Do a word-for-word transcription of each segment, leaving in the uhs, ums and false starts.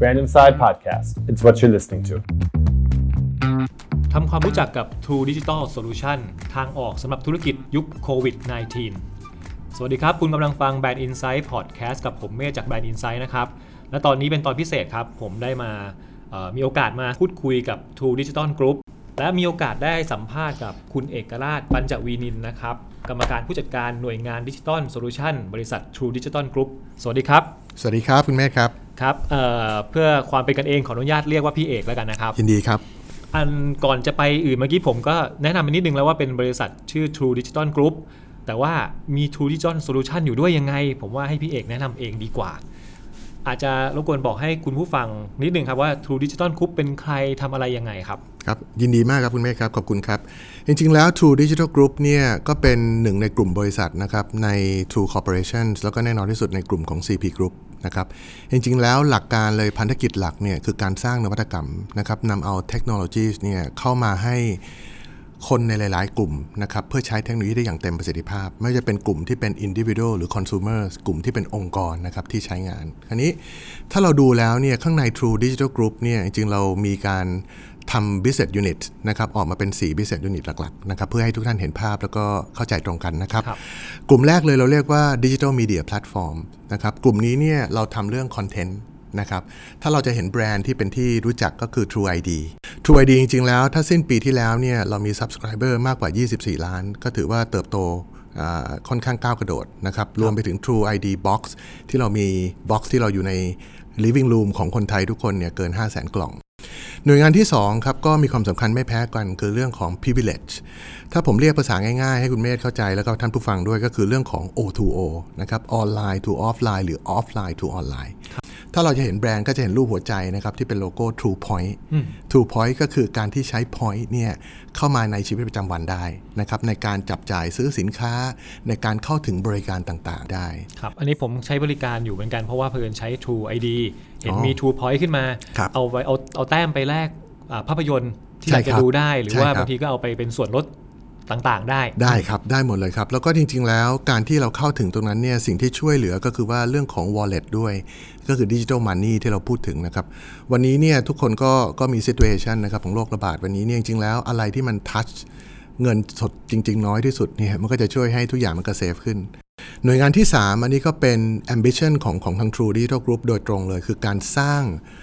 Brand Inside Podcast. It's what you're listening to. ทำความรู้จักกับ True Digital Solution ทางออกสำหรับธุรกิจยุคโควิด สิบเก้า สวัสดีครับคุณกำลังฟัง Brand Insight Podcast กับผมเมธจาก Brand Insight นะครับและตอนนี้เป็นตอนพิเศษครับผมได้มามีโอกาสมาพูดคุยกับ True Digital Group และมีโอกาสได้สัมภาษณ์กับคุณเอกราช ปัญจวีนินนะครับกรรมการผู้จัดการหน่วยงาน Digital Solution บริษัท True Digital Group สวัสดีครับสวัสดีครับคุณเมธครับครับเอ่อเพื่อความเป็นกันเองขออนุญาตเรียกว่าพี่เอกแล้วกันนะครับยินดีครับอันก่อนจะไปอื่นเมื่อกี้ผมก็แนะนำไปนิดนึงแล้วว่าเป็นบริษัทชื่อ True Digital Group แต่ว่ามี True Digital Solution อยู่ด้วยยังไงผมว่าให้พี่เอกแนะนำเองดีกว่าอาจจะรบกวนบอกให้คุณผู้ฟังนิดนึงครับว่า True Digital Group เป็นใครทำอะไรยังไงครับครับยินดีมากครับคุณเมฆครับขอบคุณครับจริงๆแล้ว True Digital Group เนี่ยก็เป็นหนึ่งในกลุ่มบริษัทนะครับใน True Corporation แล้วก็แน่นอนที่สุดในกลุ่มของ ซี พี Group นะครับจริงๆแล้วหลักการเลยพันธกิจหลักเนี่ยคือการสร้างนวัตกรรมนะครับนำเอาเทคโนโลยีเนี่ยเข้ามาให้คนในหลายๆกลุ่มนะครับเพื่อใช้เทคโนโลยีได้อย่างเต็มประสิทธิภาพไม่ว่าจะเป็นกลุ่มที่เป็น individual หรือ consumer กลุ่มที่เป็นองค์กรนะครับที่ใช้งานคราวนี้ถ้าเราดูแล้วเนี่ยข้างใน True Digital Group เนี่ยจริงๆเรามีการทำ business unit นะครับออกมาเป็นสี่ business unit หลักๆนะครับเพื่อให้ทุกท่านเห็นภาพแล้วก็เข้าใจตรงกันนะครับกลุ่มแรกเลยเราเรียกว่า Digital Media Platform นะครับกลุ่มนี้เนี่ยเราทำเรื่อง contentนะครับถ้าเราจะเห็นแบรนด์ที่เป็นที่รู้จักก็คือ True ไอ ดี True ไอ ดี จริงๆแล้วถ้าสิ้นปีที่แล้วเนี่ยเรามี Subscriber มากกว่ายี่สิบสี่ล้านก็ถือว่าเติบโตค่อนข้างก้าวกระโดดนะครับรวมไปถึง True ไอ ดี Box ที่เรามี Box ที่เราอยู่ใน Living Room ของคนไทยทุกคนเนี่ยเกิน ห้าแสน กล่องหน่วยงานที่สองครับก็มีความสำคัญไม่แพ้กันคือเรื่องของ privilege ถ้าผมเรียกภาษาง่ายๆให้คุณเมธเข้าใจแล้วก็ท่านผู้ฟังด้วยก็คือเรื่องของ โอ ทู โอ นะครับ online to offline หรือ offline to online ถ้าเราจะเห็นแบรนด์ก็จะเห็นรูปหัวใจนะครับที่เป็นโลโก้ True Point True Point ก็คือการที่ใช้ Point เนี่ยเข้ามาในชีวิตประจำวันได้นะครับในการจับจ่ายซื้อสินค้าในการเข้าถึงบริการต่างๆได้ครับอันนี้ผมใช้บริการอยู่เหมือนกันเพราะว่าเพิ่นใช้ True ไอ ดี เห็นมี True Point ขึ้นมาเอาไว้เอาเอาแต้มไปแลกภาพยนตร์ที่อยากจะดูได้หรือว่าบางทีก็เอาไปเป็นส่วนลดต่างๆได้ได้ครับได้หมดเลยครับแล้วก็จริงๆแล้วการที่เราเข้าถึงตรงนั้นเนี่ยสิ่งที่ช่วยเหลือก็คือว่าเรื่องของ wallet ด้วยก็คือ digital money ที่เราพูดถึงนะครับวันนี้เนี่ยทุกคนก็ก็มี situation นะครับของโรคระบาดวันนี้เนี่ยจริงๆแล้วอะไรที่มัน touch เงินสดจริงๆน้อยที่สุดเนี่ยมันก็จะช่วยให้ทุกอย่างมันก็เซฟขึ้นหน่วยงานที่สามอันนี้ก็เป็น ambition ของของทาง True Digital Group โดยตรงเลยคือการสร้าง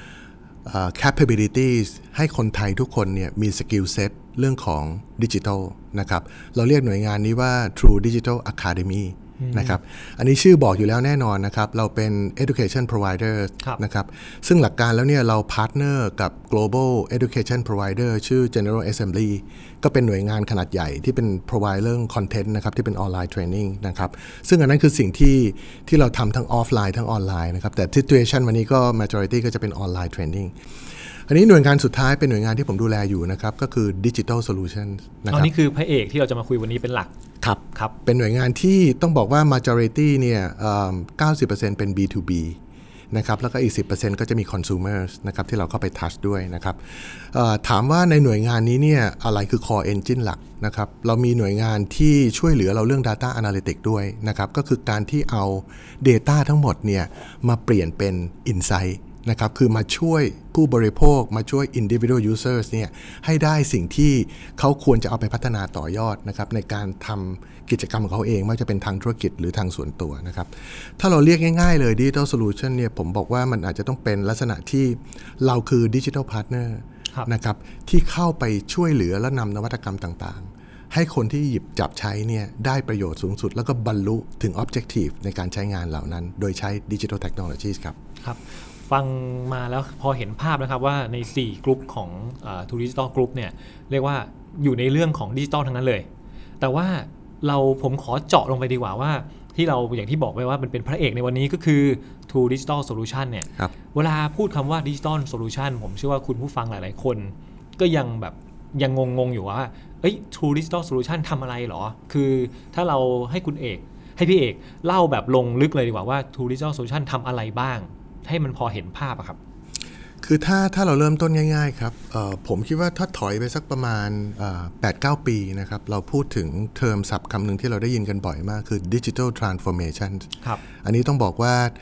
Uh, capabilities ให้คนไทยทุกคนเนี่ยมี skill set เรื่องของดิจิทัลนะครับเราเรียกหน่วยงานนี้ว่า True Digital Academy นะครับอันนี้ชื่อบอกอยู่แล้วแน่นอนนะครับเราเป็น education provider นะครับซึ่งหลักการแล้วเนี่ยเรา partner กับ global education provider ชื่อ General Assembly ก็เป็นหน่วยงานขนาดใหญ่ที่เป็น provider เรื่อง content นะครับที่เป็น online training นะครับซึ่งอันนั้นคือสิ่งที่ที่เราทำทั้ง offline ทั้ง online นะครับแต่ situation วันนี้ก็ majority ก็จะเป็น online trainingอันนี้หน่วยงานสุดท้ายเป็นหน่วยงานที่ผมดูแลอยู่นะครับก็คือ Digital Solutions นะครับอันนี้คือพระเอกที่เราจะมาคุยวันนี้เป็นหลักครับครับเป็นหน่วยงานที่ต้องบอกว่า majority เนี่ยเก้าสิบเปอร์เซ็นต์ เป็น บี ทู บี นะครับแล้วก็อีก สิบเปอร์เซ็นต์ ก็จะมี consumers นะครับที่เราเข้าไป touch ด้วยนะครับถามว่าในหน่วยงานนี้เนี่ยอะไรคือ core engine หลักนะครับเรามีหน่วยงานที่ช่วยเหลือเราเรื่อง data analytics ด้วยนะครับก็คือการที่เอา data ทั้งหมดเนี่ยมาเปลี่ยนเป็น insightนะครับคือมาช่วยผู้บริโภคมาช่วย individual users เนี่ยให้ได้สิ่งที่เขาควรจะเอาไปพัฒนาต่อยอดนะครับในการทำกิจกรรมของเขาเองไม่ว่าจะเป็นทางธุรกิจหรือทางส่วนตัวนะครับถ้าเราเรียกง่ายๆเลย digital solution เนี่ยผมบอกว่ามันอาจจะต้องเป็นลักษณะที่เราคือ digital partner นะครับที่เข้าไปช่วยเหลือและนำนวัตกรรมต่างๆให้คนที่หยิบจับใช้เนี่ยได้ประโยชน์สูงสุดแล้วก็บรรลุถึง objective ในการใช้งานเหล่านั้นโดยใช้ digital technologies ครับครับฟังมาแล้วพอเห็นภาพนะครับว่าในสี่กลุ่มของอ่า True Digital Group เนี่ยเรียกว่าอยู่ในเรื่องของดิจิทัลทั้งนั้นเลยแต่ว่าเราผมขอเจาะลงไปดีกว่าว่าที่เราอย่างที่บอกไว้ว่ามันเป็นพระเอกในวันนี้ก็คือ True Digital Solution เนี่ยเวลาพูดคำว่า Digital Solution ผมเชื่อว่าคุณผู้ฟังหลายๆคนก็ยังแบบยังงงๆอยู่ว่าเอ้ย True Digital Solution ทำอะไรหรอคือถ้าเราให้คุณเอกให้พี่เอกเล่าแบบลงลึกเลยดีกว่าว่า True Digital Solution ทำอะไรบ้างให้มันพอเห็นภาพอะครับคือถ้าถ้าเราเริ่มต้นง่ายๆครับผมคิดว่าถ้าถอยไปสักประมาณ แปดเก้า ปีนะครับเราพูดถึงเทอมศัพท์คำหนึ่งที่เราได้ยินกันบ่อยมากคือ Digital Transformation ครับอันนี้ต้องบอกว่า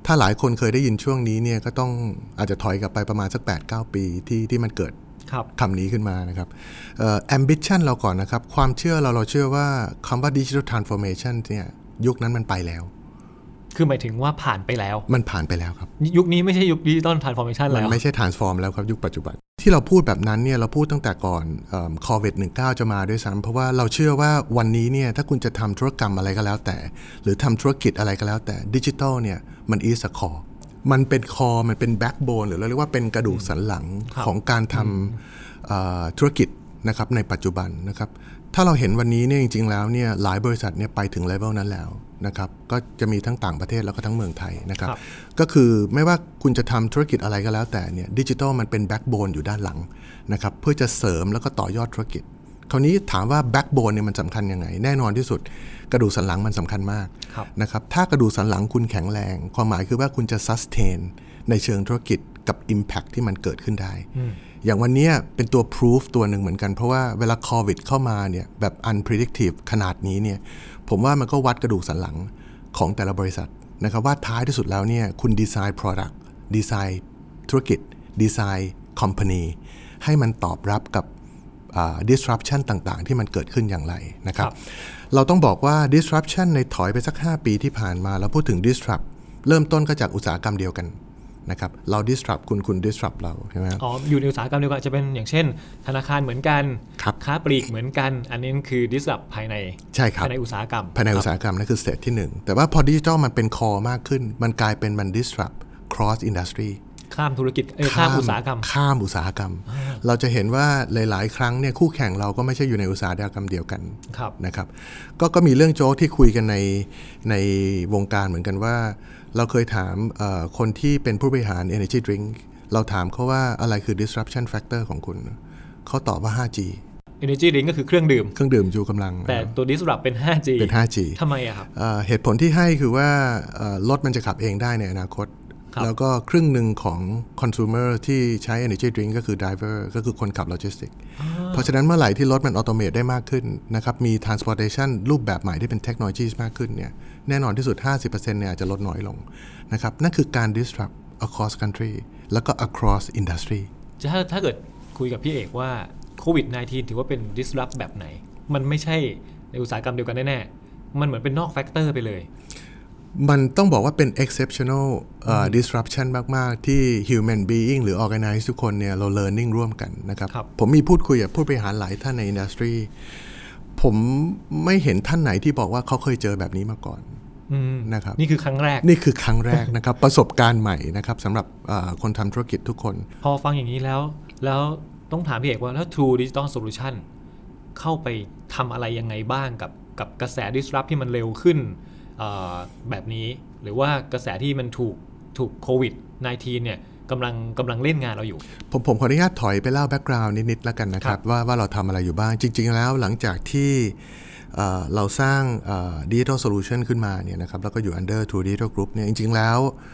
ถ้าหลายคนเคยได้ยินช่วงนี้เนี่ยก็ต้องอาจจะถอยกลับไปประมาณสัก แปดเก้า ปีที่ที่มันเกิดคำนี้ขึ้นมานะครับเอ่อ ambition เราก่อนนะครับความเชื่อเราเราเชื่อว่าคำว่า digital transformation เนี่ยยุคนั้นมันไปแล้วคือหมายถึงว่าผ่านไปแล้วมันผ่านไปแล้วครับยุคนี้ไม่ใช่ยุค digital transformation แล้วมันไม่ใช่ transform แล้วครับยุคปัจจุบันที่เราพูดแบบนั้นเนี่ยเราพูดตั้งแต่ก่อนเอ่อ โควิด สิบเก้า จะมาด้วยซ้ำเพราะว่าเราเชื่อว่าวันนี้เนี่ยถ้าคุณจะทำธุรกรรมอะไรก็แล้วแต่หรือทำธุรกิจอะไรก็แล้วแต่ดิจิทัลเนี่ยมัน is a core มันเป็นคอมันเป็น backbone หรือเราเรียกว่าเป็นกระดูกสันหลังของการทำธุรกิจนะครับในปัจจุบันนะครับถ้าเราเห็นวันนี้เนี่ยจริงๆแล้วเนี่ยหลายบริษัทเนี่ยไปถึงเลเวลนั้นแล้วนะครับก็จะมีทั้งต่างประเทศแล้วก็ทั้งเมืองไทยนะครับก็คือไม่ว่าคุณจะทำธุรกิจอะไรก็แล้วแต่เนี่ยดิจิทัลมันเป็นแบ็กโบนอยู่ด้านหลังนะครับเพื่อจะเสริมแล้วก็ต่อยอดธุรกิจคราวนี้ถามว่าแบ็กโบนเนี่ยมันสำคัญยังไงแน่นอนที่สุดกระดูกสันหลังมันสำคัญมากนะครับถ้ากระดูกสันหลังคุณแข็งแรงความหมายคือว่าคุณจะ sustain ในเชิงธุรกิจกับ impact ที่มันเกิดขึ้นได้อย่างวันนี้เป็นตัว proof ตัวหนึ่งเหมือนกันเพราะว่าเวลาโควิดเข้ามาเนี่ยแบบ unpredictable ขนาดนี้เนี่ยผมว่ามันก็วัดกระดูกสันหลังของแต่ละบริษัทนะครับว่าท้ายที่สุดแล้วเนี่ยคุณดีไซน์ product ดีไซน์ธุรกิจดีไซน์ company ให้มันตอบรับกับ disruption ต่างๆที่มันเกิดขึ้นอย่างไรนะครับเราต้องบอกว่า disruption ในถอยไปสักห้าปีที่ผ่านมาเราพูดถึง disrupt เริ่มต้นก็จากอุตสาหกรรมเดียวกันนะครับเรา disrupt คุณคุณ disrupt เราใช่ไหมอ๋ออยู่ในอุตสาหกรรมเดียวกันจะเป็นอย่างเช่นธนาคารเหมือนกันค้าปลีกเหมือนกันอันนี้คือ disrupt ภายในใช่ครับภายในอุตสาหกรรมภายในอุตสาหกรรมนั่นคือ stage ที่หนึ่งแต่ว่าพอดิจิทัลมันเป็น core มากขึ้นมันกลายเป็นมัน disrupt cross industry ข้ามธุรกิจข้ามอุตสาหกรรมข้ามอุตสาหกรรมเราจะเห็นว่าหลายๆครั้งเนี่ยคู่แข่งเราก็ไม่ใช่อยู่ในอุตสาหกรรมเดียวกันนะครับก็ก็มีเรื่องโจ๊กที่คุยกันในในวงการเหมือนกันว่าเราเคยถามคนที่เป็นผู้บริหาร Energy Drink เราถามเขาว่าอะไรคือ disruption factor ของคุณเขาตอบว่า ห้าจี Energy Drink ก็คือเครื่องดื่มเครื่องดื่มชูกำลังแต่ตัว disrupt เป็น ห้าจีเป็น ห้าจีทำไมอะครับเหตุผลที่ให้คือว่ารถมันจะขับเองได้ในอนาคตแล้วก็ครึ่งหนึ่งของ consumer ที่ใช้ energy drink ก็คือ driver ก็คือคนขับ logistics เพราะฉะนั้นเมื่อไหร่ที่รถมัน automate ได้มากขึ้นนะครับมี transportation รูปแบบใหม่ที่เป็น technology มากขึ้นเนี่ยแน่นอนที่สุด ห้าสิบเปอร์เซ็นต์ เนี่ยจะลดน้อยลงนะครับนั่นคือการ disrupt across country แล้วก็ across industry ถ้าถ้าเกิดคุยกับพี่เอกว่าโควิด สิบเก้า ถือว่าเป็น disrupt แบบไหนมันไม่ใช่ในอุตสาหกรรมเดียวกันแน่ๆมันเหมือนเป็นนอก factor ไปเลยมันต้องบอกว่าเป็น exceptional uh, disruption มากๆที่ human being หรือ organize ทุกคนเนี่ยเรา learning ร่วมกันนะครับผมมีพูดคุยกับผู้บริหารหลายท่านใน industry ผมไม่เห็นท่านไหนที่บอกว่าเขาเคยเจอแบบนี้มาก่อนนะครับนี่คือครั้งแรกนี่คือครั้งแรกนะครับ ประสบการณ์ใหม่นะครับสำหรับคนทำธุรกิจทุกคนพอฟังอย่างนี้แล้วแล้วต้องถามพี่เอกว่าแล้ว True Digital Solution เข้าไปทำอะไรยังไงบ้างกับกับกระแส disrupt ที่มันเร็วขึ้นแบบนี้หรือว่ากระแสที่มันถูกถูกโควิด สิบเก้า เนี่ยกำลังกำลังเล่นงานเราอยู่ผมผมขออนุญาตถอยไปเล่าแบ็กกราวน์นิดๆแล้วกันนะครับว่าว่าเราทำอะไรอยู่บ้างจริงๆแล้วหลังจากที่เราสร้าง Digital Solution ขึ้นมาเนี่ยนะครับแล้วก็อยู่ under True Digital Group เนี่ยจริงๆแล้ว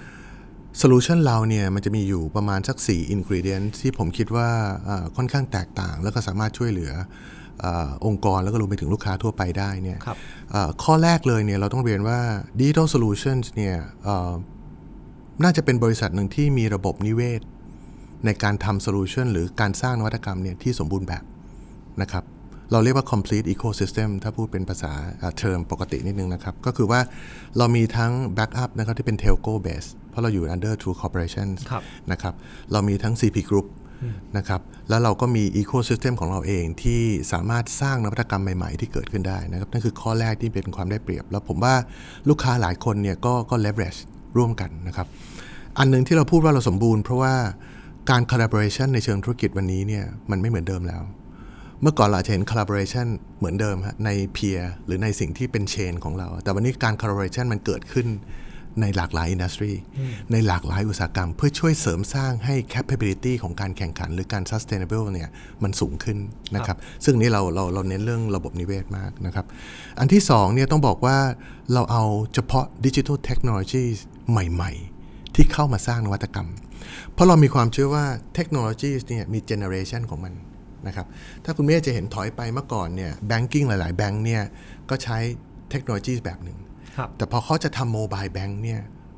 Solution เราเนี่ยมันจะมีอยู่ประมาณสักสี่ ingredient ที่ผมคิดว่าค่อนข้างแตกต่างแล้วก็สามารถช่วยเหลือองค์กรแล้วก็รวมไปถึงลูกค้าทั่วไปได้เนี่ยข้อแรกเลยเนี่ยเราต้องเรียนว่า Digital Solutions เนี่ยน่าจะเป็นบริษัทหนึ่งที่มีระบบนิเวศในการทำโซลูชันหรือการสร้างนวัตกรรมเนี่ยที่สมบูรณ์แบบนะครับเราเรียกว่า complete ecosystem ถ้าพูดเป็นภาษาเทอมปกตินิดนึงนะครับก็คือว่าเรามีทั้ง backup นะครับที่เป็น telco base เพราะเราอยู่ under True Corporation นะครับเรามีทั้ง ซี พี Group นะครับแล้วเราก็มี ecosystem ของเราเองที่สามารถสร้างนวัตกรรมใหม่ๆที่เกิดขึ้นได้นะครับนั่นคือข้อแรกที่เป็นความได้เปรียบแล้วผมว่าลูกค้าหลายคนเนี่ยก็ก็ leverage ร่วมกันนะครับอันนึงที่เราพูดว่าเราสมบูรณ์เพราะว่าการ collaboration ในเชิงธุรกิจวันนี้เนี่ยมันไม่เหมือนเดิมแล้วเมื่อก่อนเราจะเห็น collaboration เหมือนเดิมฮะใน peer หรือในสิ่งที่เป็น chain ของเราแต่วันนี้การ collaboration มันเกิดขึ้นในหลากหลาย industry ในหลากหลายอุตสาหกรรมเพื่อช่วยเสริมสร้างให้ capability ของการแข่งขันหรือการ sustainable เนี่ยมันสูงขึ้นนะครับซึ่งนี้เราเราเราเน้นเรื่องระบบนิเวศมากนะครับอันที่สองเนี่ยต้องบอกว่าเราเอาเฉพาะ digital technology ใหม่ๆที่เข้ามาสร้างนวัตกรรมเพราะเรามีความเชื่อว่าเทคโนโลยีเนี่ยมี generation ของมันนะครับถ้าคุณเมย์จะเห็นถอยไปเมื่อก่อนเนี่ย banking หลายๆแบงค์เนี่ยก็ใช้เทคโนโลยีแบบหนึ่งแต่พอเขาจะทำโมบายแบงค์เนี่ย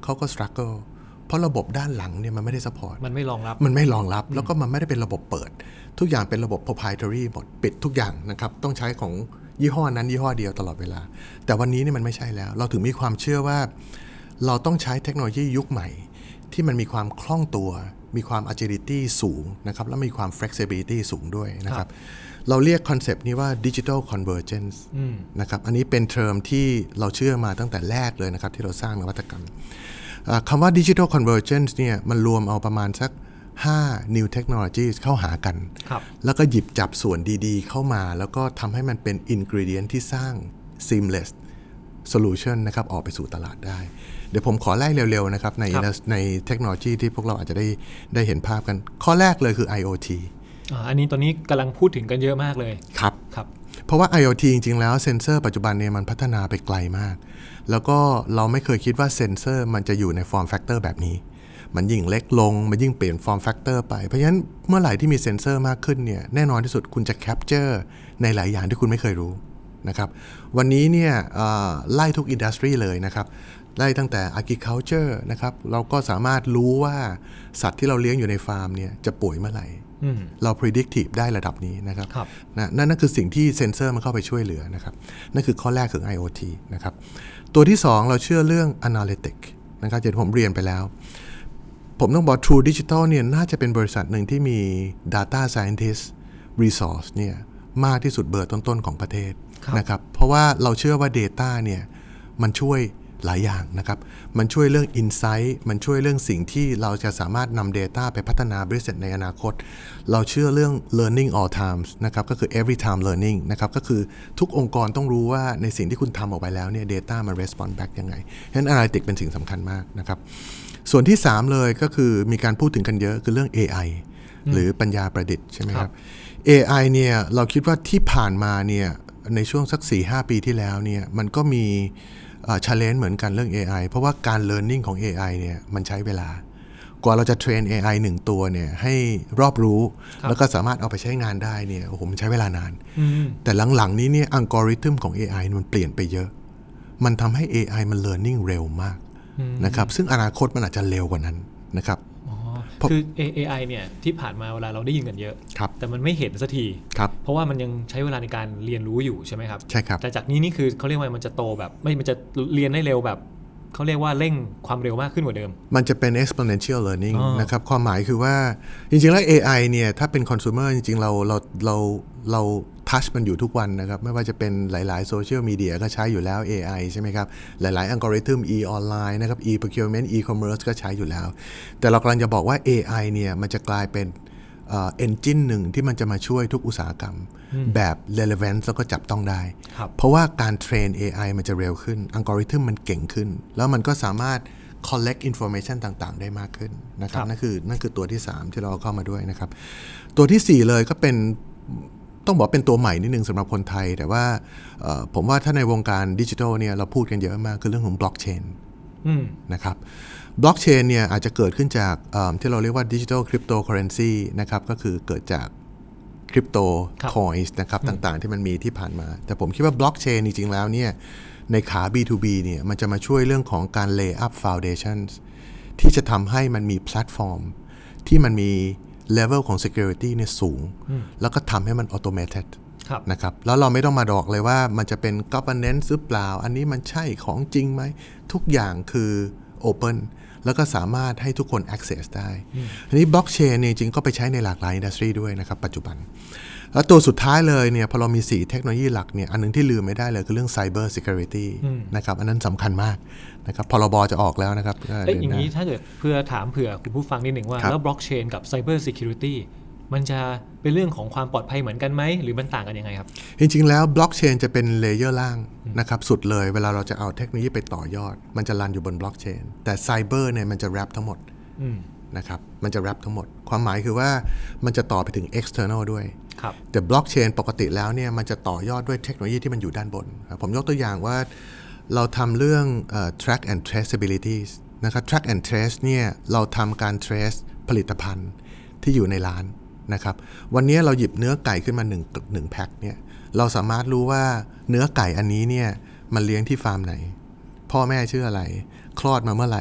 เขาก็ struggle เพราะระบบด้านหลังเนี่ยมันไม่ได้ support มันไม่รองรับมันไม่รองรับแล้วก็มันไม่ได้เป็นระบบเปิดทุกอย่างเป็นระบบ proprietary หมดปิดทุกอย่างนะครับต้องใช้ของยี่ห้อนั้นยี่ห้อเดียวตลอดเวลาแต่วันนี้นี่มันไม่ใช่แล้วเราถึงมีความเชื่อว่าเราต้องใช้เทคโนโลยียุคใหม่ที่มันมีความคล่องตัวมีความ agility สูงนะครับและมีความ flexibility สูงด้วยนะครับเราเรียกคอนเซปต์นี้ว่า digital convergence นะครับอันนี้เป็นเทอมที่เราเชื่อมาตั้งแต่แรกเลยนะครับที่เราสร้างนวัตกรรมคำว่า digital convergence เนี่ยมันรวมเอาประมาณสักห้า new technologies เข้าหากันแล้วก็หยิบจับส่วนดีๆเข้ามาแล้วก็ทำให้มันเป็น ingredient ที่สร้าง seamless solution นะครับออกไปสู่ตลาดได้เดี๋ยวผมขอไล่เร็วๆนะครับในในเทคโนโลยีที่พวกเราอาจจะได้ได้เห็นภาพกันข้อแรกเลยคือ IoT อ่าอันนี้ตอนนี้กำลังพูดถึงกันเยอะมากเลยครับครับเพราะว่า IoT จริงๆแล้วเซ็นเซอร์ปัจจุบันเนี่ยมันพัฒนาไปไกลมากแล้วก็เราไม่เคยคิดว่าเซ็นเซอร์มันจะอยู่ใน form factor แบบนี้มันยิ่งเล็กลงมันยิ่งเปลี่ยน form factor ไปเพราะฉะนั้นเมื่อไหร่ที่มีเซ็นเซอร์มากขึ้นเนี่ยแน่นอนที่สุดคุณจะ capture ในหลายอย่างที่คุณไม่เคยรู้นะครับวันนี้เนี่ยไล่ทุกอินดัสทรีเลยนะครับไล่ตั้งแต่ agriculture นะครับเราก็สามารถรู้ว่าสัตว์ที่เราเลี้ยงอยู่ในฟาร์มเนี่ยจะป่วยเมื่อไหร่เรา predictive ได้ระดับนี้นะครับนะนั่นนั่นคือสิ่งที่เซ็นเซอร์มันเข้าไปช่วยเหลือนะครับนั่นคือข้อแรกคือ IoT นะครับตัวที่สองเราเชื่อเรื่อง analytic นะครับที่ผมเรียนไปแล้วผมต้องบอก True Digital เนี่ยน่าจะเป็นบริษัทหนึ่งที่มี data scientist resource เนี่ยมากที่สุดเบอร์ต้นๆของประเทศนะครับเพราะว่าเราเชื่อว่า data เนี่ยมันช่วยหลายอย่างนะครับมันช่วยเรื่อง insight มันช่วยเรื่องสิ่งที่เราจะสามารถนำ data ไปพัฒนาบริษัทในอนาคตเราเชื่อเรื่อง learning all times นะครับก็คือ every time learning นะครับก็คือทุกองค์กรต้องรู้ว่าในสิ่งที่คุณทำออกไปแล้วเนี่ย data มัน respond back ยังไงฉะนั้น analytics เป็นสิ่งสำคัญมากนะครับส่วนที่สามเลยก็คือมีการพูดถึงกันเยอะคือเรื่อง เอ ไอ หรือปัญญาประดิษฐ์ใช่ไหมครับ เอ ไอ เนี่ยเราคิดว่าที่ผ่านมาเนี่ยในช่วงสัก สี่ห้า ปีที่แล้วเนี่ยมันก็มีเอ่อ challenge เหมือนกันเรื่อง เอ ไอ เพราะว่าการ learning ของ เอ ไอ เนี่ยมันใช้เวลากว่าเราจะเทรน เอ ไอ หนึ่งตัวเนี่ยให้รอบรู้แล้วก็สามารถเอาไปใช้งานได้เนี่ยโอ้โหมันใช้เวลานานแต่หลังๆนี้เนี่ยอัลกอริทึมของ เอ ไอ มันเปลี่ยนไปเยอะมันทำให้ เอ ไอ มัน learning เร็วมากนะครับซึ่งอนาคตมันอาจจะเร็วกว่านั้นนะครับคือ เอ ไอ เนี่ยที่ผ่านมาเวลาเราได้ยินกันเยอะแต่มันไม่เห็นสักทีเพราะว่ามันยังใช้เวลาในการเรียนรู้อยู่ใช่ไหมครับใช่ครับแต่จากนี้นี่คือเขาเรียกว่ามันจะโตแบบไม่มันจะเรียนได้เร็วแบบเขาเรียกว่าเร่งความเร็วมากขึ้นกว่าเดิมมันจะเป็น exponential learning นะครับความหมายคือว่าจริงๆแล้ว เอ ไอ เนี่ยถ้าเป็น consumer จริงๆเราเราเราเราทัชมันอยู่ทุกวันนะครับไม่ว่าจะเป็นหลายๆโซเชียลมีเดียก็ใช้อยู่แล้ว เอ ไอ ใช่ไหมครับหลายๆอัลกอริทึม e-online นะครับ e-procurement e-commerce ก็ใช้อยู่แล้วแต่เรากำลังจะบอกว่า เอ ไอ เนี่ยมันจะกลายเป็นเอ่อ engine หนึ่งที่มันจะมาช่วยทุกอุตสาหกรรมแบบ relevant แล้วก็จับต้องได้เพราะว่าการเทรน เอ ไอ มันจะเร็วขึ้นอัลกอริทึมมันเก่งขึ้นแล้วมันก็สามารถ collect information ต่างๆได้มากขึ้นนะครับนั่นคือนั่นคือตัวที่สามที่เราเข้ามาด้วยนะครับตัวที่สี่เลยก็เป็นต้องบอกเป็นตัวใหม่นิดนึงสำหรับคนไทยแต่ว่าผมว่าถ้าในวงการดิจิทัลเนี่ยเราพูดกันเยอะมากคือเรื่องของบล็อกเชนนะครับบล็อกเชนเนี่ยอาจจะเกิดขึ้นจากที่เราเรียกว่าดิจิทัลคริปโตเคอเรนซีนะครับก็คือเกิดจากคริปโตคอยน์นะครับต่างๆที่มันมีที่ผ่านมาแต่ผมคิดว่าบล็อกเชนจริงๆแล้วเนี่ยในขา บี ทู บี เนี่ยมันจะมาช่วยเรื่องของการ lay up foundations ที่จะทำให้มันมีแพลตฟอร์มที่มันมีlevel ของ security เนี่ยสูงแล้วก็ทำให้มัน automated นะครับแล้วเราไม่ต้องมาดอกเลยว่ามันจะเป็น governance หรือเปล่าอันนี้มันใช่ของจริงไหมทุกอย่างคือ open แล้วก็สามารถให้ทุกคน access ได้อันนี้ blockchain เนี่ยจริงก็ไปใช้ในหลากหลาย industry ด้วยนะครับปัจจุบันแล้วตัวสุดท้ายเลยเนี่ยพอเรามีสี่เทคโนโลยีหลักเนี่ยอันนึงที่ลืมไม่ได้เลยคือเรื่อง cyber security นะครับอันนั้นสำคัญมากนะครับพรบจะออกแล้วนะครับเอ้ยอย่างนี้ถ้าเกิดเพื่อถามเผื่อคุณผู้ฟังนิดหนึ่งว่าแล้ว blockchain กับ cyber security มันจะเป็นเรื่องของความปลอดภัยเหมือนกันไหมหรือมันต่างกันยังไงครับจริงๆแล้ว blockchain จะเป็นเลเยอร์ล่างนะครับสุดเลยเวลาเราจะเอาเทคโนโลยีไปต่อยอดมันจะรันอยู่บน blockchain แต่ cyber เนี่ยมันจะ wrap ทั้งหมดนะครับมันจะ wrap ทั้งหมดความหมายคือว่ามันจะต่อไปถึง external ด้วยแต่ blockchain ปกติแล้วเนี่ยมันจะต่อยอดด้วยเทคโนโลยีที่มันอยู่ด้านบนผมยกตัวอย่างว่าเราทำเรื่อง uh, track and traceability นะครับ track and trace เนี่ยเราทำการ trace ผลิตภัณฑ์ที่อยู่ในร้านนะครับวันนี้เราหยิบเนื้อไก่ขึ้นมาหนึ่ง หนึ่งแพ็คเนี่ยเราสามารถรู้ว่าเนื้อไก่อันนี้เนี่ยมันเลี้ยงที่ฟาร์มไหนพ่อแม่ชื่ออะไรคลอดมาเมื่อไหร่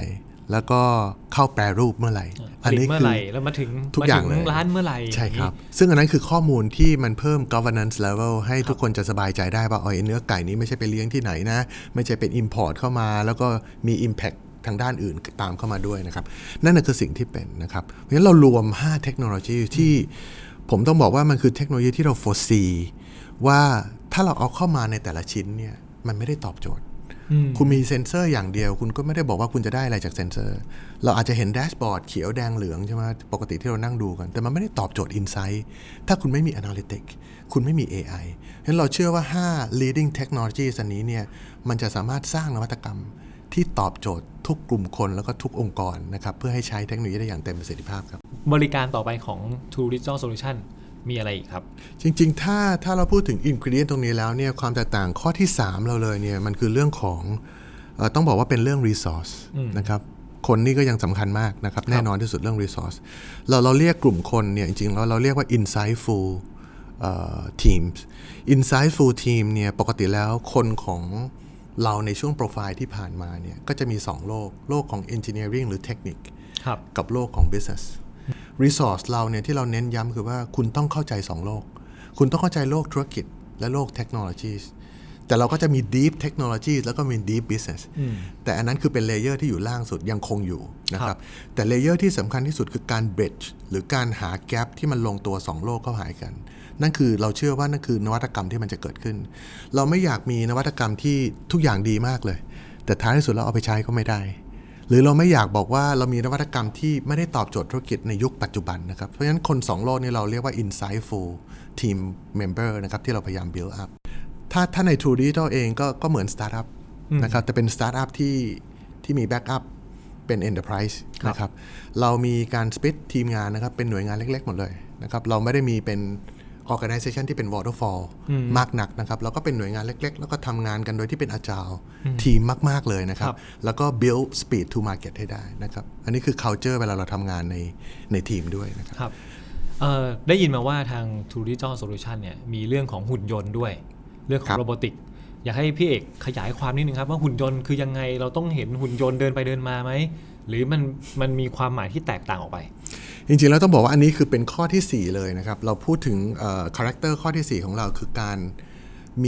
แล้วก็เข้าแปรรูปเมื่อไหร่ผลิตเมื่อไหร่แล้วมาถึงทุกอย่างเลยร้านเมื่อไหร่ใช่ครับซึ่งอันนั้นคือข้อมูลที่มันเพิ่ม governance level ให้ทุกคนจะสบายใจได้ว่าอ๋อเนื้อไก่นี้ไม่ใช่ไปเลี้ยงที่ไหนนะไม่ใช่เป็น import เข้ามาแล้วก็มี impact ทางด้านอื่นตามเข้ามาด้วยนะครับนั่นคือสิ่งที่เป็นนะครับเพราะฉะนั้นเรารวมห้าเทคโนโลยีที่ผมต้องบอกว่ามันคือเทคโนโลยีที่เรา foresee ว่าถ้าเราเอาเข้ามาในแต่ละชิ้นเนี่ยมันไม่ได้ตอบโจทย์คุณมีเซ็นเซอร์อย่างเดียวคุณก็ไม่ได้บอกว่าคุณจะได้อะไรจากเซ็นเซอร์เราอาจจะเห็นแดชบอร์ดเขียวแดงเหลืองใช่ไหมปกติที่เรานั่งดูกันแต่มันไม่ได้ตอบโจทย์ Insight ถ้าคุณไม่มี Analytics คุณไม่มี เอ ไอ ฉะนั้นเราเชื่อว่าห้า leading technologies อันนี้เนี่ยมันจะสามารถสร้างนวัตกรรมที่ตอบโจทย์ทุกกลุ่มคนแล้วก็ทุกองค์กรนะครับเพื่อให้ใช้เทคโนโลยีได้อย่างเต็มประสิทธิภาพครับบริการต่อไปของ True Digital Solution มีอะไรอีกครับจริงๆถ้าถ้าเราพูดถึง ingredient ตรงนี้แล้วเนี่ยความแตกต่างข้อที่สามเราเลยเนี่ยมันคือเรื่องของเอ่อต้องบอกว่าเป็นเรื่อง resource นะครับคนนี่ก็ยังสำคัญมากนะครับแน่นอนที่สุดเรื่อง resource เราเราเรียกกลุ่มคนเนี่ยจริงๆแล้วเราเรียกว่า insightful เอ่อ teams insightful team เนี่ยปกติแล้วคนของเราในช่วงโปรไฟล์ที่ผ่านมาเนี่ยก็จะมีสองโลกโลกของ engineering หรือ technique กับโลกของ business resource เราเนี่ยที่เราเน้นย้ำคือว่าคุณต้องเข้าใจสองโลกคุณต้องเข้าใจโลกธุรกิจและโลกเทคโนโลยีแต่เราก็จะมี deep technology แล้วก็มี deep business แต่อันนั้นคือเป็นเลเยอร์ที่อยู่ล่างสุดยังคงอยู่นะครับแต่เลเยอร์ที่สำคัญที่สุดคือการ bridge หรือการหา gap ที่มันลงตัวสองโลกเข้าหากันนั่นคือเราเชื่อว่านั่นคือนวัตกรรมที่มันจะเกิดขึ้นเราไม่อยากมีนวัตกรรมที่ทุกอย่างดีมากเลยแต่ท้ายที่สุดเราเอาไปใช้ก็ไม่ได้หรือเราไม่อยากบอกว่าเรามีนวัตกรรมที่ไม่ได้ตอบโจทย์ธุรกิจในยุคปัจจุบันนะครับเพราะฉะนั้นคนสองโลกนี้เราเรียกว่า insightful team member นะครับที่เราพยายาม build up ถ้าถ้าใน True Digital เองก็ก็เหมือนสตาร์ทอัพนะครับแต่เป็นสตาร์ทอัพที่ที่มีแบ็กอัพเป็น enterprise นะครับเรามีการสปิททีมงานนะครับเป็นหน่วยงานเล็กๆหมดเลยนะครับเราไม่ได้มีเป็น organization ที่เป็น waterfall มากนักนะครับเราก็เป็นหน่วยงานเล็กๆแล้วก็ทำงานกันโดยที่เป็น agile ทีมมากๆเลยนะครับแล้วก็ build speed to market ให้ได้นะครับอันนี้คือ culture เวลาเราทำงานในในทีมด้วยนะครับได้ยินมาว่าทาง True Digital Solution เนี่ยมีเรื่องของหุ่นยนต์ด้วยเรื่องของโรบอติกอยากให้พี่เอกขยายความนิดนึงครับว่าหุ่นยนต์คือยังไงเราต้องเห็นหุ่นยนต์เดินไปเดินมาไหมหรือมันมันมีความหมายที่แตกต่างออกไปจริงๆแล้วต้องบอกว่าอันนี้คือเป็นข้อที่สี่เลยนะครับเราพูดถึงคาแรคเตอร์ข้อที่สี่ของเราคือการมี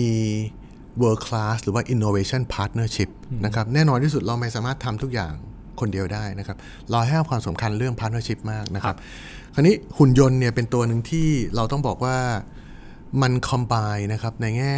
world class หรือว่า innovation partnership นะครับแน่นอนที่สุดเราไม่สามารถทำทุกอย่างคนเดียวได้นะครับเราให้ความสำคัญเรื่อง partnership มากนะครับคราวนี้หุ่นยนต์เนี่ยเป็นตัวหนึ่งที่เราต้องบอกว่ามัน combine นะครับในแง่